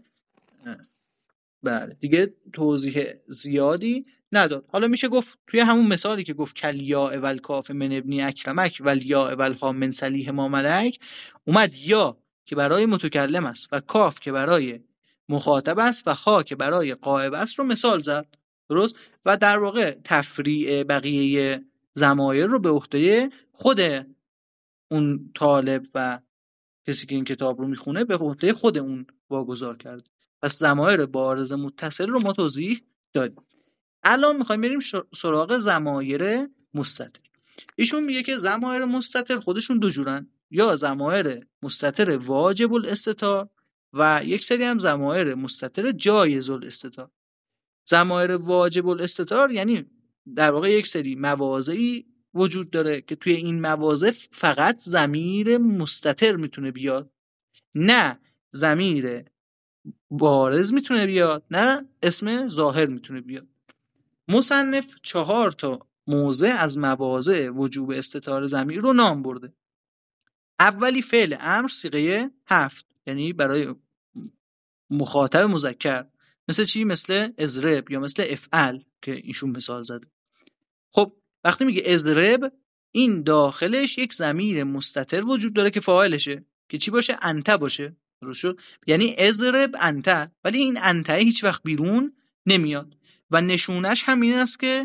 بله دیگه توضیح زیادی نداد. حالا میشه گفت توی همون مثالی که گفت کلیا اول کاف من ابنی اکرمک ولیا اول ها من صلیح ما ملک، اومد یا که برای متکلم است و کاف که برای مخاطب است و ها که برای غائب است رو مثال زد، درست؟ و در واقع تفریع بقیه ضمایر رو به عهده خود اون طالب و کسی که این کتاب رو میخونه به عهده خود اون واگذار کرد. پس ضمایر بارز متصل رو ما توضیح دادیم. الان میخوایم بریم سراغ ضمایر مستتر. ایشون میگه که ضمایر مستتر خودشون دو جورن، یا ضمایر مستتر واجب الاستتار و یک سری هم ضمایر مستتر جایز الاستتار. ضمایر واجب الاستتار یعنی در واقع یک سری مواضعی وجود داره که توی این مواضع فقط ضمیر مستتر میتونه بیاد، نه ضمیر بارز میتونه بیاد نه اسم ظاهر میتونه بیاد. مصنف 4 موضع از مواضع وجوب استتار ضمیر رو نام برده. اولی فعل امر صیغه 7، یعنی برای مخاطب مذکر، مثل چی؟ مثل اضرب یا مثل افعل که ایشون مثال زده. خب وقتی میگه اضرب، این داخلش یک ضمیر مستتر وجود داره که فاعلشه، که چی باشه؟ انت باشه، درست شد؟ یعنی اضرب انت، ولی این انت هیچ وقت بیرون نمیاد و نشونش همین است که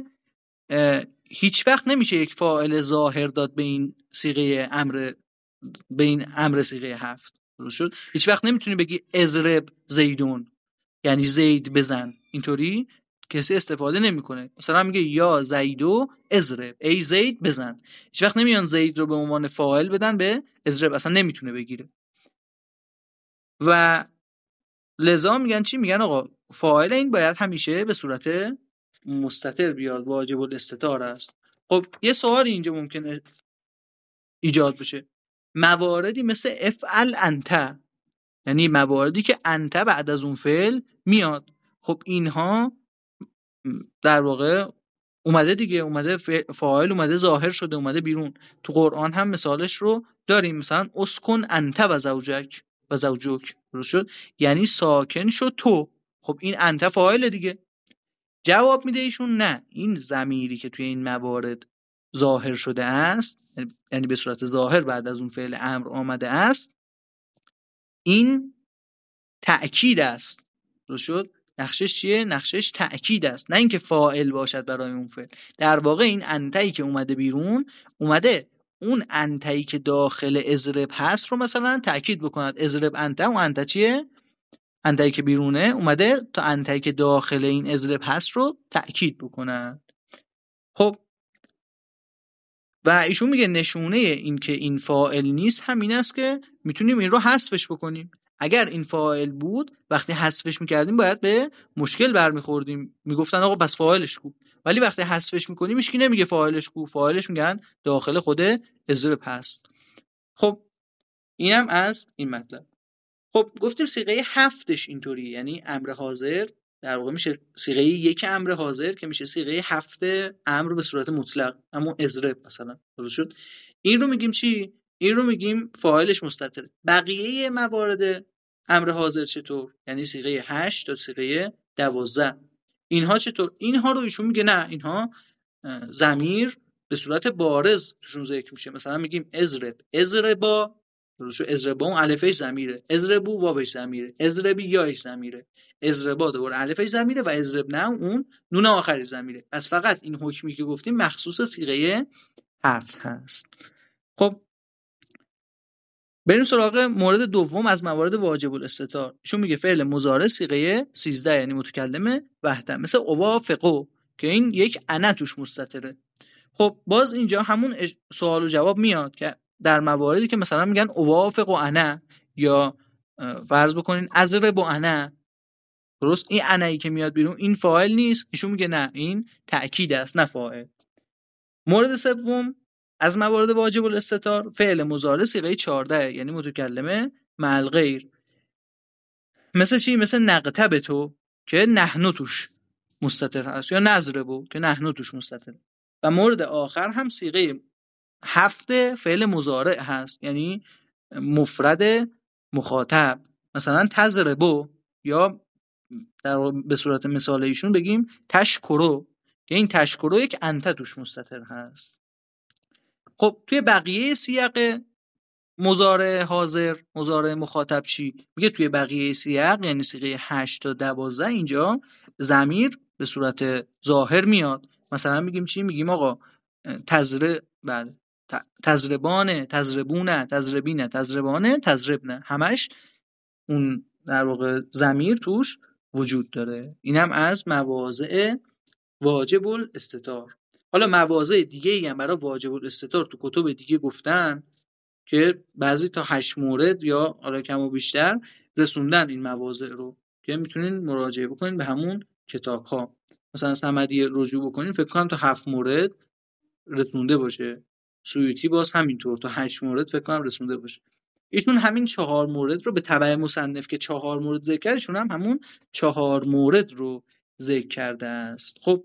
هیچ وقت نمیشه یک فاعل ظاهر داد به این صیغه امر، به این امر صیغه 7، درست شد؟ هیچ وقت نمیتونی بگی اضرب زیدون یعنی زید بزن، اینطوری کسی استفاده نمیکنه. مثلا میگه یا زیدو اضرب، ای زید بزن. هیچ وقت نمیان زید رو به عنوان فاعل بدن به اضرب، اصلا نمیتونه بگیره. و لذا میگن چی؟ میگن آقا فاعل این باید همیشه به صورت مستتر بیاد، واجب الاستتار است. خب یه سوالی اینجا ممکنه ایجاد بشه، مواردی مثل افعل انت، یعنی مواردی که انت بعد از اون فعل میاد، خب اینها در واقع اومده دیگه، اومده فاعل اومده ظاهر شده، اومده بیرون. تو قرآن هم مثالش رو داریم، مثلا اسکن انت و زوجک و زوجک، درست شد؟ یعنی ساکن شد تو. خب این انت فاعل دیگه. جواب میده ایشون نه، این ضمیری که توی این موارد ظاهر شده است، یعنی به صورت ظاهر بعد از اون فعل امر آمده است، این تأکید است، درست شد؟ نقشش چیه؟ نقشش تأکید است، نه اینکه فاعل باشد برای اون فعل. در واقع این انتایی که اومده بیرون، اومده اون انتایی که داخل اضرب هست رو مثلا تأکید بکند. اضرب انت، اون انت چیه؟ انتایی که بیرونه اومده تا انتایی که داخل این اضرب هست رو تأکید بکند. خب و ایشون میگه نشونه این که این فاعل نیست همین است که میتونیم این رو حذفش بکنیم. اگر این فاعل بود وقتی حذفش میکردیم باید به مشکل برمیخوردیم، میگفتن آقا بس فاعلش کو، ولی وقتی حذفش میکنیم هیچ کی نمیگه فاعلش کو، فاعلش میگن داخل خود اضرب هست. خب اینم از این مطلب. خب گفتیم صیغه 7ش اینطوریه، یعنی امر حاضر در واقع میشه صیغه 1 امر حاضر که میشه صیغه 7 امر به صورت مطلق، اما اضرب مثلا، درست شد؟ این رو میگیم چی؟ این رو میگیم فاعلش مستتر. بقیه موارد امر حاضر چطور؟ یعنی صیغه 8 تا صیغه 12 اینها چطور؟ اینها رو ایشون میگه نه، اینها ضمیر به صورت بارز توشون ذکر میشه. مثلا میگیم اضرب، اضربا، درست شد؟ اضربا اون الفش ضمیره، اضربو واوش ضمیره، اضربی یاش ضمیره، اضربا دوباره الفش ضمیره و اضرب نه اون نون آخری ضمیره. پس فقط این حکمی که گفتیم مخصوص صیغه 7 هست. خب بریم سراغ مورد دوم از موارد واجب الاستتار. ایشون میگه فعل مضارع صیغه 13 یعنی متکلم وحده، مثل اوافقو که این یک انا توش مستتره. خب باز اینجا همون سوال و جواب میاد که در مواردی که مثلا میگن اوافق و انا، یا فرض بکنین اضرب و انا، درست این انایی که میاد بیرون این فاعل نیست، ایشون میگه نه این تأکید است نه فاعل. مورد سوم از موارد واجب الاستتار فعل مضارع صیغه 14 یعنی متکلمه مع الغیر، مثل چی؟ مثل نقتبتو که نحنو توش مستتر هست، یا نضربو که نحنو توش مستتر. و مورد آخر هم صیغه 7 فعل مضارع هست یعنی مفرد مخاطب، مثلا تضربو، یا به صورت مثال ایشون بگیم تشکرو که این تشکرو یک انت توش مستتر هست. خب توی بقیه سیاق مضارع حاضر مضارع مخاطب چی میگه؟ توی بقیه سیاق یعنی صیغه 8 تا 12 اینجا ضمیر به صورت ظاهر میاد. مثلا میگیم چی؟ میگیم آقا تضربانه، تضربونه، تضربینه، تضربانه، تضربنه، همش اون در واقع ضمیر توش وجود داره. اینم از مواضع واجب الاستتار. حالا مواضع دیگه ای هم برای واجب الاستتار تو کتب دیگه گفتن که بعضی تا 8 مورد یا حالا کم و بیشتر رسوندن این مواضع رو که میتونین مراجعه بکنین به همون کتاب ها. مثلا صمدی رجوع بکنین فکر کنم تا 7 مورد رسونده باشه، سیوطی باز همینطور تا 8 مورد فکر کنم رسونده باشه. ایشون همین 4 مورد رو به تبع مصنف که 4 مورد ذکر کرد، ایشون هم همون 4 مورد رو ذکر کرده است. خب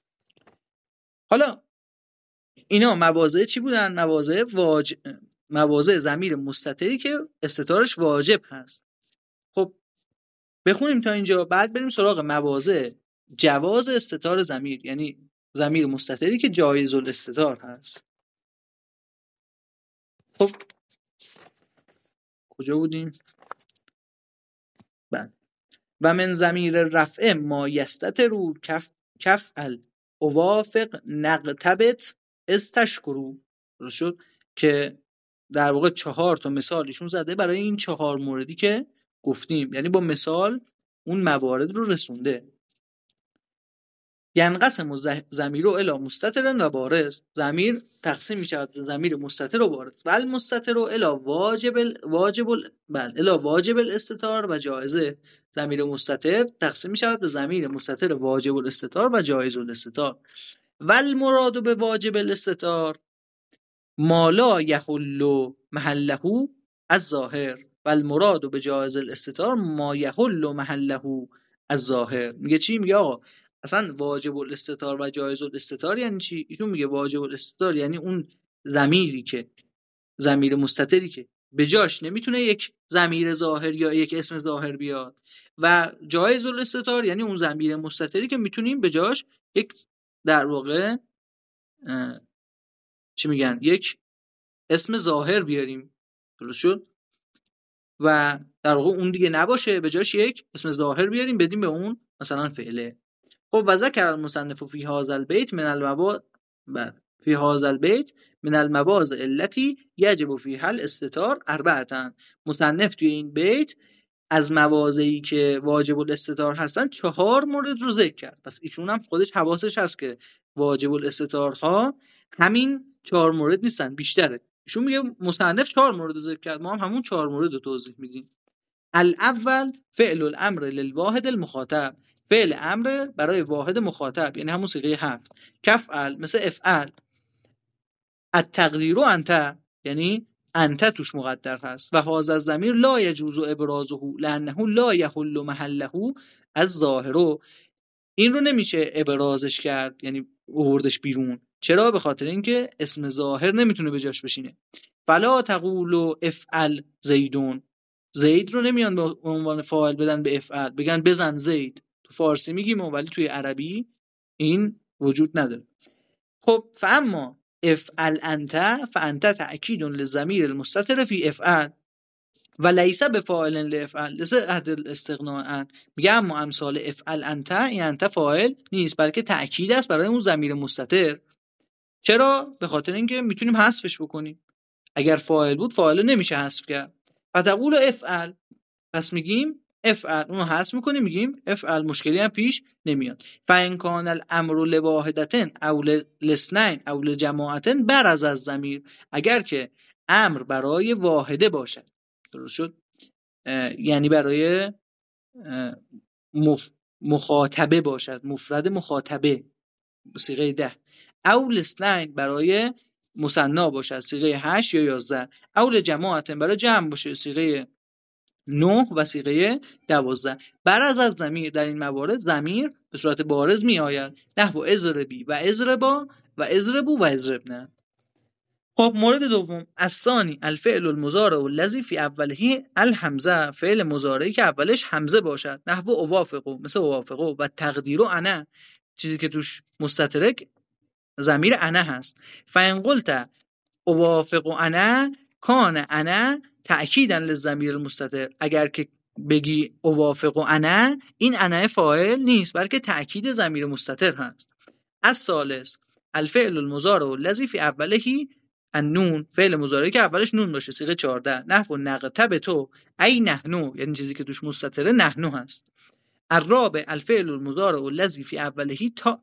حالا اینا مواضع چی بودن؟ مواضع ضمیر مستتری که استتارش واجب هست. خب بخونیم تا اینجا، بعد بریم سراغ مواضع جواز استتار ضمیر، یعنی ضمیر مستتری که جایز الاستتار هست. خب کجا بودیم؟ بعد و من ضمیر رفع ما یستتر کفعل اوافق نقتبت استشکرو. درست شد که در واقع 4 تا مثالشون زده برای این 4 موردی که گفتیم، یعنی با مثال اون موارد رو رسونده. ینقسم ضمیر الی مستتر و بارز، ضمیر تقسیم میشه به ضمیر مستتر و بارز. و المستتر الی واجب الاستتار و جایزه، ضمیر مستتر تقسیم میشه به ضمیر مستتر واجب الاستتار و جایز الاستتار. و المراد به واجب الاستتار ما لا یحل محله الظاهر و المراد به جایز الاستتار ما یحل محله الظاهر. میگه چی؟ میگه آقا اصلا واجب الاستتار و جایز الاستتار یعنی چی؟ ایشون میگه واجب الاستتار یعنی اون ضمیری که ضمیر مستتری که به جاش نمیتونه یک ضمیر ظاهر یا یک اسم ظاهر بیاد، و جایز الاستتار یعنی اون ضمیر مستتری که میتونیم به جاش یک در واقع چی میگن یک اسم ظاهر بیاریم. درست شد؟ و در واقع اون دیگه نباشه، به جاش یک اسم ظاهر بیاریم بدیم به اون مثلا فعله. خب و ذکر المصنف فی هذا البیت من المواضع التي یجب فیها الاستتار اربعه. مصنف توی این بیت از مواضعی که واجب الاستتار هستن 4 مورد رو ذکر کرد. پس ایشون هم خودش حواسش هست که واجب الاستتارها همین 4 مورد نیستن، بیشتره. ایشون میگه مصنف 4 مورد رو ذکر کرد، ما هم همون 4 مورد رو توضیح میدیم. الاول فعل الامر للواحد المخاطب، فعل امر برای واحد مخاطب یعنی همون صیغه 7. کفعل مثل افعل. التقدیر انت یعنی انت توش مقدر هست. و هذا الضمیر لا یجوز ابرازه لانه لا یحل محله الظاهر. این رو نمیشه ابرازش کرد یعنی آوردش بیرون. چرا؟ به خاطر اینکه اسم ظاهر نمیتونه به جاش بشینه. فلا تقول افعل زیدون، زید رو نمیان به عنوان فاعل بدن به افعل، بگن بزن زید. تو فارسی میگیم ولی توی عربی این وجود نداره. خب فاما افعل انت فانت تأکید للضمیر المستتر فی افعل و لیس بفاعل لافعل لیس عهد الاستغناء. میگه اما امثال افعل انت، این انت فاعل نیست بلکه تأکید است برای اون ضمیر مستتر. چرا؟ به خاطر اینکه میتونیم حذفش بکنیم. اگر فاعل بود فاعل نمیشه حذف کرد. فتقول افعل، پس میگیم افعل، اونو حذف میکنیم میگیم افعل، مشکلی هم پیش نمیاد. فان کان الامر لواحدتن او لاثنین او لجماعتن برز از ضمیر، اگر که امر برای واحده باشد، درست شد، یعنی برای مخاطبه باشد، مفرد مخاطبه صیغه 10، او لاثنین برای مثنا باشد صیغه 8 یا 11، او لجماعتن برای جمع باشه صیغه 9 و صیغه 12. برز از ضمیر، در این موارد ضمیر به صورت بارز می آید، نحو اضربی و اضربا و اضربو و اضربنه. خب مورد دوم، الثانی الفعل المضارع الذی فی اوله الحمزه، فعل مضارعی که اولش حمزه باشد، نحو اوافقو، مثل اوافقو، و تقدیرو انا، چیزی که توش مستتره ضمیر انا هست. فان قلت اوافقو انا کان انا تأکیدا للضمیر المستتر، اگر که بگی اوافقو انا، این انا فاعل نیست بلکه تأکید ضمیر مستتر هست. الثالث الفعل المضارع الذی فی اوله النون، فعل مضارعی که اولش نون باشه صیغه 14، نحو نقتب تو ای نحنو، یعنی چیزی که توش مستتره نحنو هست. الرابع الفعل المضارع الذی فی اوله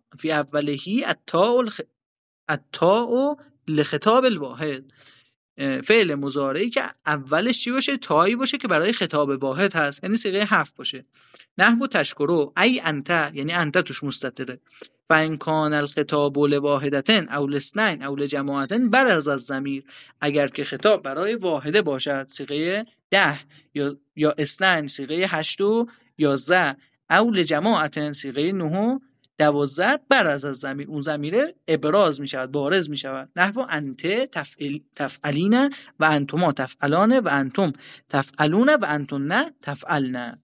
التاء لخطاب الواحد، فعل مضارعی که اولش چی باشه؟ تایی باشه که برای خطاب واحد هست، یعنی صیغه 7 باشه. نحو تشکرو ای انت، یعنی انت توش مستتره. فان کان الخطاب لواحدتن او لاثنین او لجماعتن برز از ضمیر، اگر که خطاب برای واحده باشد صیغه 10 یا اثنین صیغه 8 و 11، او لجماعتن صیغه 9 و 12، برز از ضمیر، اون ضمیره ابراز می شود، بارز می شود. نحو انت تفعلین و انتما تفعلان و انتم تفعلون و انتن تفعلن.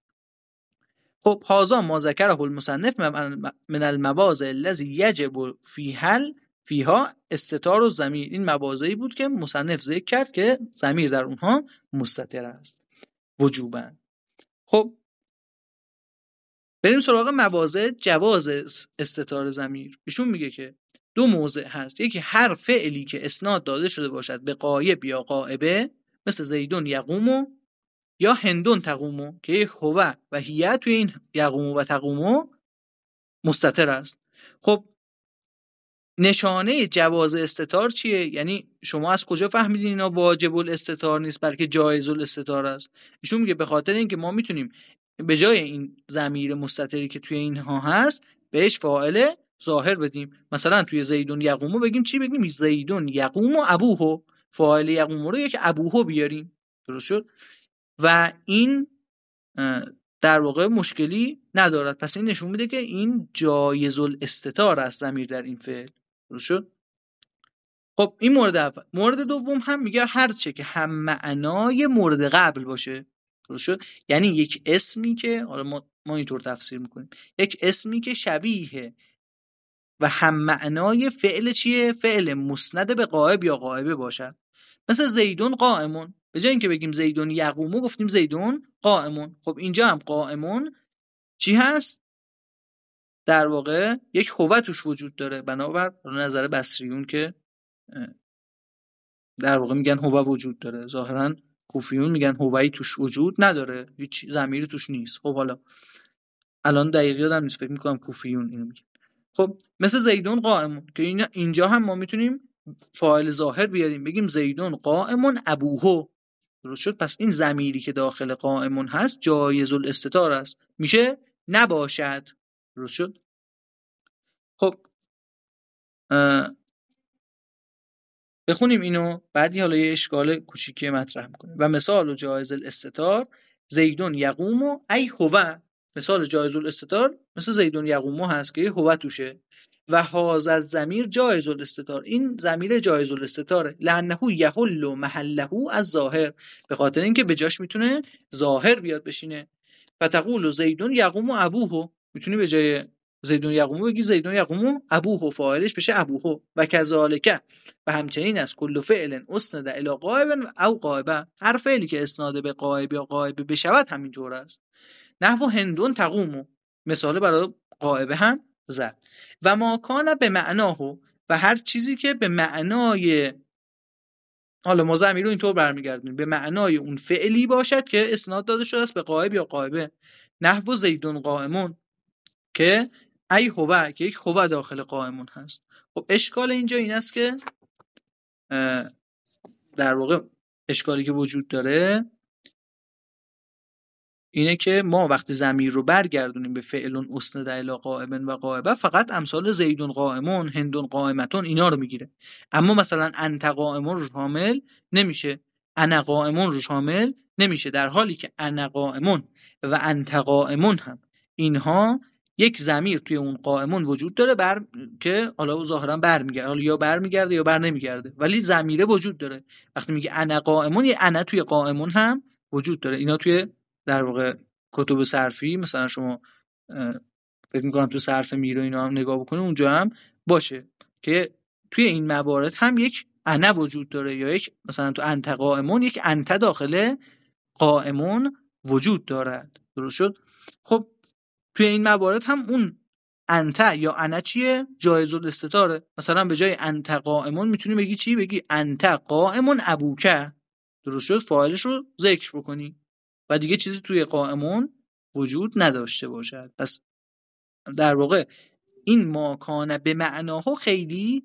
خب هذا ما ذکره المصنف من المواضع الذی یجب فیها استتار الضمیر، این مواضعی بود که مصنف ذکر کرد که ضمیر در اونها مستتر است وجوبا. خب بریم سراغ مواضع جواز استتار ضمیر. ایشون میگه که دو موضع هست، یکی هر فعلی که اسناد داده شده باشد به غایب یا غائبه، مثل زیدون یقومو یا هندون تقومو، که یک هو و هیه توی این یقومو و تقومو مستتر است. خب نشانه جواز استتار چیه؟ یعنی شما از کجا فهمیدین اینا واجب الاستتار نیست بلکه جایز الاستتار است؟ ایشون میگه به خاطر اینکه ما میتونیم به جای این ضمیر مستتری که توی اینها هست بهش فاعل ظاهر بدیم. مثلا توی زیدون یقومو بگیم چی؟ بگیم زیدون یقومو ابوهو، فاعل یقومو رو یک ابوهو بیاریم، درست شد؟ و این در واقع مشکلی ندارد. پس این نشون میده که این جایز الاستتار است ضمیر در این فعل، درست شد؟ خب این مورد اول. مورد دوم هم میگه هرچه که هم معنای مورد قبل باشه، درست شد؟ یعنی یک اسمی که حالا ما اینطور تفسیر میکنیم، یک اسمی که شبیه و هم معنای فعل چیه؟ فعل مسند به غائب یا غائبه باشد. مثل زیدون قائمون، به جای اینکه بگیم زیدون یقومو گفتیم زیدون قائمون. خب اینجا هم قائمون چی هست؟ در واقع یک هوه توش وجود داره، بنابر نظر بصریون که در واقع میگن هوه وجود داره، ظاهرا کوفیون میگن هوهی توش وجود نداره، هیچ ضمیری توش نیست. خب حالا الان دقیق یادم نیست، فکر میکنم کوفیون اینو میگن. خب مثل زیدون قائمون که اینجا هم ما میتونیم فاعل ظاهر بیاریم، بگیم زیدون قائمون ابوهو، درست شد؟ پس این ضمیری که داخل قائمون هست جایز الاستتار است، میشه نباشد، درست شد؟ خب بخونیم اینو، بعدی حالا یه اشکال کوچیکی مطرح میکنیم. و مثال جایز الاستتار زیدون یقومو ای هو، مثال جایز الاستتار مثل زیدون یقومو هست که یه هو توشه. و هاذا الضمیر جایز الاستتار، این ضمیر جایز الاستتاره، لانه یحل محله از ظاهر، به خاطر اینکه به جاش میتونه ظاهر بیاد بشینه. فتقول زیدون یقومو ابوهو، میتونی به جای زیدون یقومو بگی زیدون یقومو ابوهو، فاعلش بشه ابوهو. و کذالک، و همچنین است کل فعل اسند الی غائب او غائبه، هر فعلی که اسناد به غائب یا غائبه بشود همینطور است. نحو هندون تقومو، مثال برای غائبه هم زد. و ما کان به معناه، و هر چیزی که به معنای حالا ما ضمیر رو اینطور برمیگردونیم به معنای اون فعلی باشد که اسناد داده شده است به غائب یا غائبه. نحو زیدون قائمون که ای هو، که یک هو داخل قائمون هست. خب اشکال اینجا این است که در واقع اشکالی که وجود داره اینه که ما وقتی ضمیر رو برگردونیم به فعل اسند الی قائم و غائبه فقط امثال زیدون قائمون، هندون قائمتون اینا رو میگیره. اما مثلا انت قائمون رو شامل نمیشه، انا قائمون رو شامل نمیشه، در حالی که انا قائمون و انت قائمون هم اینها یک ضمیر توی اون قائمون وجود داره که حالا ظاهرا برمیگرده، حالا یا برمیگرده یا بر نمیگرده، ولی ضمیره وجود داره. وقتی میگه انا قائمون، یه انا توی قائمون هم وجود داره. اینا توی در واقع کتب صرفی مثلا شما فکر می‌کنم تو صرف میر و اینا هم نگاه بکنید اونجا هم باشه که توی این موارد هم یک انا وجود داره، یا یک مثلا تو انت قائمون یک انت داخل قائمون وجود دارد. درست شد؟ خب توی این موارد هم اون انت یا انا چیه؟ جایز الاستتاره. مثلا به جای انت قائمون میتونی بگی چی؟ بگی انت قائمون ابوکه. درست شد؟ فاعلش رو ذکر بکنی و دیگه چیزی توی قائمون وجود نداشته باشد. پس در واقع این ما کان به معناها خیلی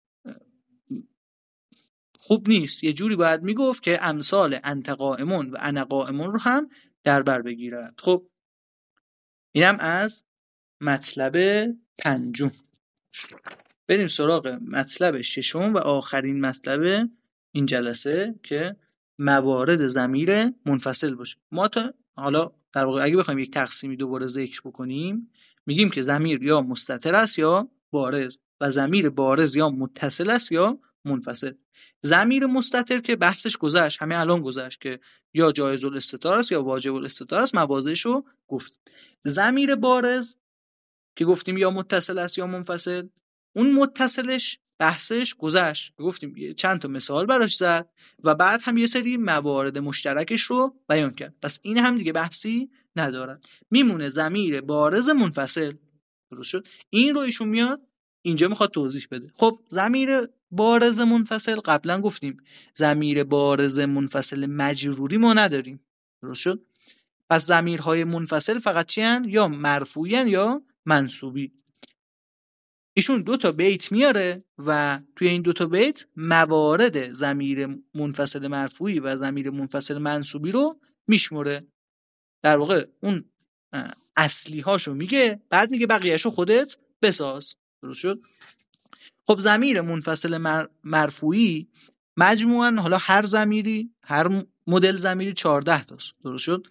خوب نیست. یه جوری باید میگفت که امثال انت قائمون و انا قائمون رو هم در بر بگیرد. خب اینم از مطلب پنجم. بریم سراغ مطلب ششم و آخرین مطلب این جلسه که موارد ضمیر منفصل باشه. ما تا حالا در واقع اگه بخوایم یک تقسیمی دوباره ذکر بکنیم میگیم که ضمیر یا مستتر است یا بارز و ضمیر بارز یا متصل است یا منفصل. ضمیر مستتر که بحثش گذشت، همه الان گذشت که یا جایز الاستتار است یا واجب الاستتار است، موازه‌شو گفت. ضمیر بارز که گفتیم یا متصل است یا منفصل، اون متصلش بحثش گذشت، گفتیم چند تا مثال براش زد و بعد هم یه سری موارد مشترکش رو بیان کرد. پس این هم دیگه بحثی ندارد، میمونه ضمیر بارز منفصل. درست شد؟ این رو ایشون میاد اینجا میخواد توضیح بده. خب ضمیر بارز منفصل قبلا گفتیم ضمیر بارز منفصل مجروری ما نداریم. درست شد؟ پس ضمیرهای منفصل فقط چی هن؟ یا مرفوعی هن یا منصوبی. ایشون 2 تا بیت میاره و توی این 2 تا بیت موارد ضمیر منفصل مرفوعی و ضمیر منفصل منصوبی رو میشموره. در واقع اون اصلی هاشو میگه، بعد میگه بقیه‌شو خودت بساز. درست شد؟ خب ضمیر منفصل مرفوعی مجموعاً حالا هر ضمیری، هر مدل ضمیری 14 تاست. درست شد؟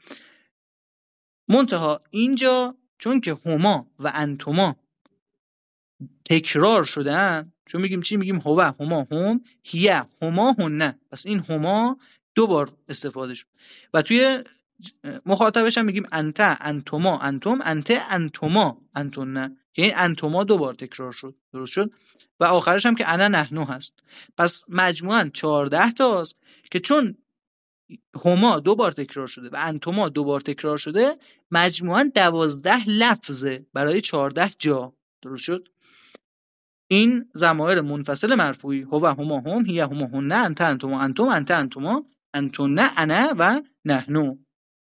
منتها اینجا چون که هما و انتما تکرار شدن، چون میگیم چی؟ میگیم هو، هما، هم، هیه، هما، هنه. پس این هما 2 بار استفاده شد و توی مخاطبش هم میگیم انت، انتما، انتم، انت، انتما، انتونه. یعنی انتما 2 بار تکرار شد. درست شد؟ و آخرش هم که انا نحنو هست. پس مجموعاً 14 تاست که چون هما 2 بار تکرار شده و انتما 2 بار تکرار شده، مجموعاً 12 لفظه برای 14 جا. درست شد؟ این ضمایر منفصل مرفوعی هو، هما، هم، هیه، هما، هنه، انت، انتما، انتم، انت، انتما، انتونه، انا و نحنو.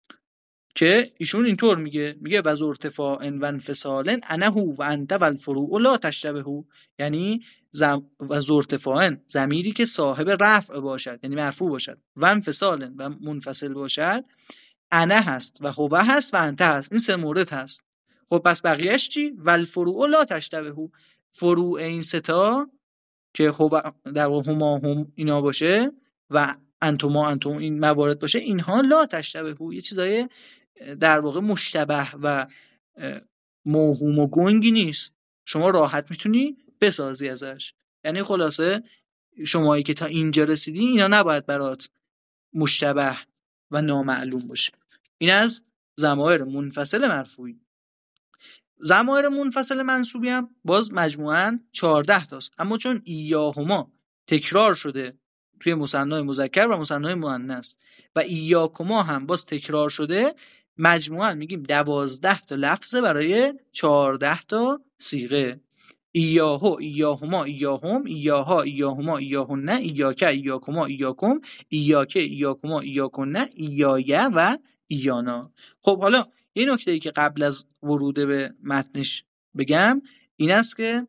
که ایشون اینطور میگه و ارتفاع و انفصال انه و انت و الفروع لا تشتبه. یعنی و ارتفاع ضمیری که صاحب رفع باشد یعنی مرفوع باشد و انفصال و منفصل باشد انه هست و هو هست و انت هست. این 3 مورد هست. خب پس بقیهش چی؟ و الفروع لا تشتبه. فروع این 3 تا که هو در واقع هما، هم اینا باشه و انتما، انتم این موارد باشه، اینها لا تشتبه، یه چیزای در واقع مشتبه و موهوم و گنگی نیست، شما راحت میتونی بسازی ازش. یعنی خلاصه شمایی که تا اینجا رسیدی اینا نباید برات مشتبه و نامعلوم باشه. این از ضمایر منفصل مرفوعی. ضمایر منفصل منصوبی هم باز مجموعاً 14 تاست، اما چون ایاهما تکرار شده توی مثنای مذکر و مثنای مؤنث و ایاکما هم باز تکرار شده، مجموعاً میگیم 12 تا لفظه برای 14 تا صیغه. ایاهو ایاهما ایاهم ایاها ایاهما ایاهن ایاک ایاکما ایاکم ایاک ایاکما ایاکن ایایه و ایانا. خب حالا یه نکته‌ای که قبل از ورود به متنش بگم این است که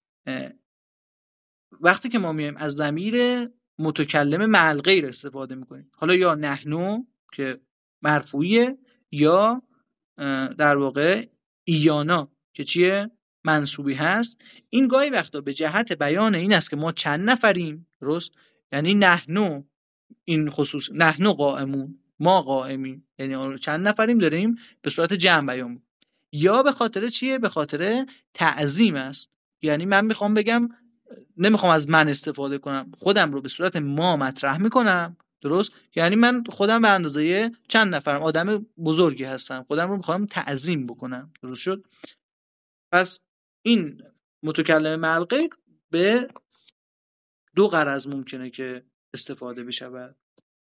وقتی که ما میایم از ضمیر متکلم مع الغیر استفاده میکنیم، حالا یا نحنو که مرفوعیه یا در واقع ایانا که چیه منصوبی هست، این گاهی وقتا به جهت بیان این است که ما چند نفریم، درست؟ یعنی نحنو، این خصوص نحنو قائمون، ما قائمیم، یعنی چند نفریم داریم به صورت جمع بیان، یا به خاطر چیه؟ به خاطر تعظیم است. یعنی من میخوام بگم نمیخوام از من استفاده کنم، خودم رو به صورت ما مطرح میکنم، درست؟ یعنی من خودم به اندازه چند نفرم، آدم بزرگی هستم، خودم رو میخوام تعظیم بکنم، درست شد؟ پس این متکلم مع الغیر به دو غرض ممکنه که استفاده بشه.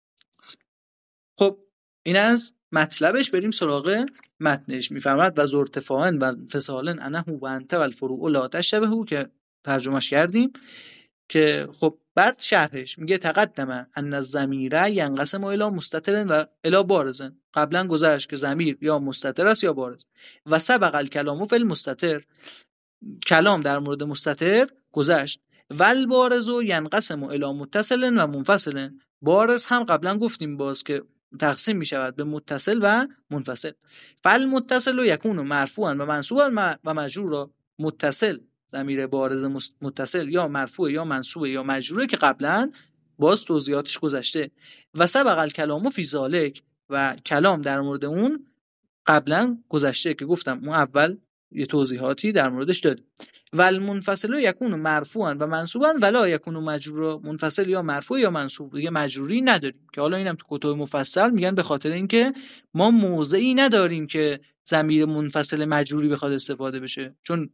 خب این از مطلبش. بریم سراغ متنش. میفرماد و زرتفاعن و فسالن انه و انت و الفروع لا تشبهو که ترجمهش کردیم، که خب بعد شرحش میگه تقدم ان الضمیر ینقسم الی مستتر و الی بارز. قبلا گذشت که ضمیر یا مستتر است یا بارز. و سبق الکلام فی المستتر، کلام در مورد مستتر گذشت. و البارز ینقسم الی متصل و منفصل. بارز هم قبلا گفتیم باز که تقسیم می شود به متصل و منفصل. فالمتصل یکون مرفوعا و منصوبا و مجرورا. متصل، ضمیر بارز متصل یا مرفوع یا منصوب یا مجروره که قبلا باز توضیحاتش گذشته. و سبق الکلام فی ذالک، و کلام در مورد اون قبلا گذشته که گفتم اون اول یه توضیحاتی در موردش دادیم. و المنفصل یکون مرفوعا و منصوبا ولا یکون مجرورا. منفصل یا مرفوع یا منصوب، دیگه مجروری نداریم، که حالا اینم تو کتب مفصل میگن به خاطر اینکه ما موضعی نداریم که ضمیر منفصل مجروری بخواد استفاده بشه، چون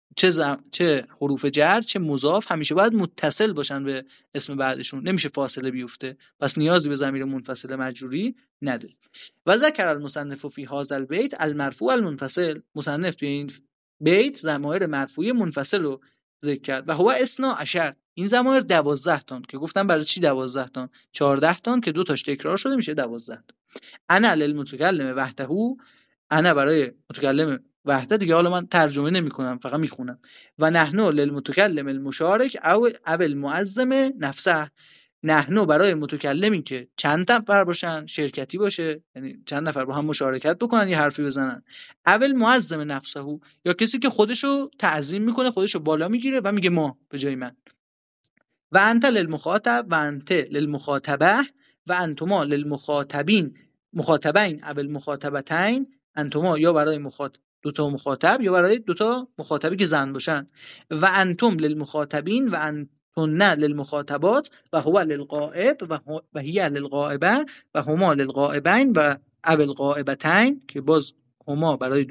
چه حروف جر چه مضاف همیشه باید متصل باشن به اسم بعدشون، نمیشه فاصله بیفته، پس نیازی به ضمیر منفصل مجروری نداریم. و ذکر المصنف فی هذا البیت المرفوع المنفصل. مصنف توی این بیت ضمایر مرفوع منفصل رو ذکر کرد. و هو 12، این ضمایر 12 تان، که گفتم برای چی 12 تان؟ 14 تان که دو تاش تکرار شده میشه 12 تان. انا للمتکلم وحده، انا برای متکلم وحده، دیگه حالا من ترجمه نمی کنم فقط میخونم. و نحنو للمتکلم المشارک او المعظم نفسه. نحنو برای متکلمی که چند نفر باشن، شرکتی باشه، یعنی چند نفر با هم مشارکت بکنن یه حرفی بزنن. اول معظم نفسه، یا کسی که خودشو تعظیم میکنه، خودشو بالا میگیره و میگه ما به جای من. و انت للمخاطب و انت للمخاطبه و انتما للمخاطبین مخاطبین اول مخاطبتین. انتما یا برای دوتا مخاطب یا برای دوتا مخاطبی که زن باشن. و انتم للمخاطبین و انتن للمخاطبات و هو للغائب و هی للغائبه و هما للغائبین و اول غائبتین، که باز هما برای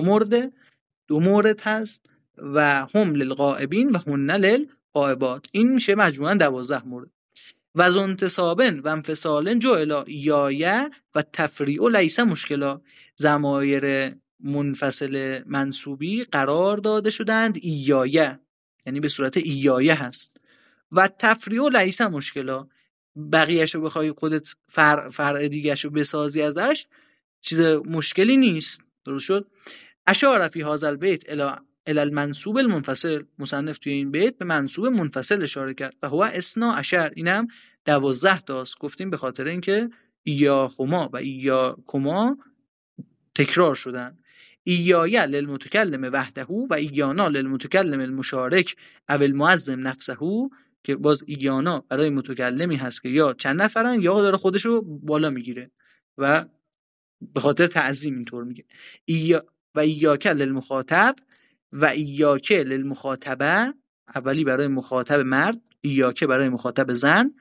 دو مورد هست، و هم للغائبین و هن للغائبات. این میشه مجموعاً 12 مورد. و زنتصابن و انفصالن جعلا ایایه و تفریع لیس مشکلا. ضمایر منفصل منصوبی قرار داده شدند ایایه، یعنی به صورت ایایه هست. و تفریع لیس مشکلا، بقیه‌شو بخوای خودت فرع دیگه‌شو بسازی ازش چیز مشکلی نیست، درست شد؟ اشاره فی هذا البیت الی المنصوب المنفصل. مصنف توی این بیت به منصوب منفصل اشاره کرد. و هو 12، اینم 12 تاست. گفتیم به خاطر اینکه ایاهما و ایاکما تکرار شدن. ایایه للمتکلم وحده و ایانا للمتکلم المشارک او المعظم نفسه، که باز ایانا برای متکلمی هست که یا چند نفرن یا داره خودشو بالا میگیره و به خاطر تعظیم اینطور میگه. و ایاک للمخاطب و ایاک للمخاطبه، اولی برای مخاطب مرد، ایاک برای مخاطب زن.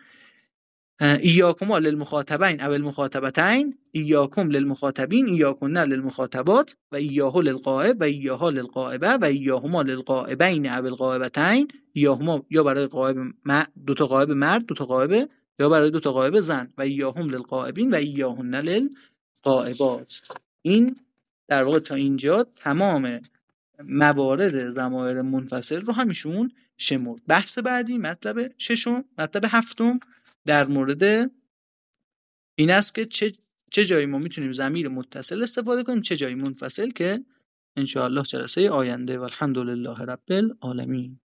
ایاکما للمخاطبین او المخاطبتین، ایاکم للمخاطبین، ایاکن للمخاطبات، و ایاهو للغائب و ایاها للغائبه و ایاهما للغائبین او الغائبتین. ایاهما یا برای غائب دو تا غائب مرد، دو تا غائب، یا برای دو تا غائب زن. و ایاهم للغائبین و ایاهن للغائبات. این در واقع تا اینجا تمام موارد ضمایر منفصل رو همیشون شمرد. بحث بعدی مطلب هفتم در مورد این است که چه جایی ما میتونیم ضمیر متصل استفاده کنیم، چه جایی منفصل، که انشاءالله جلسه آینده. و الحمدلله رب العالمین.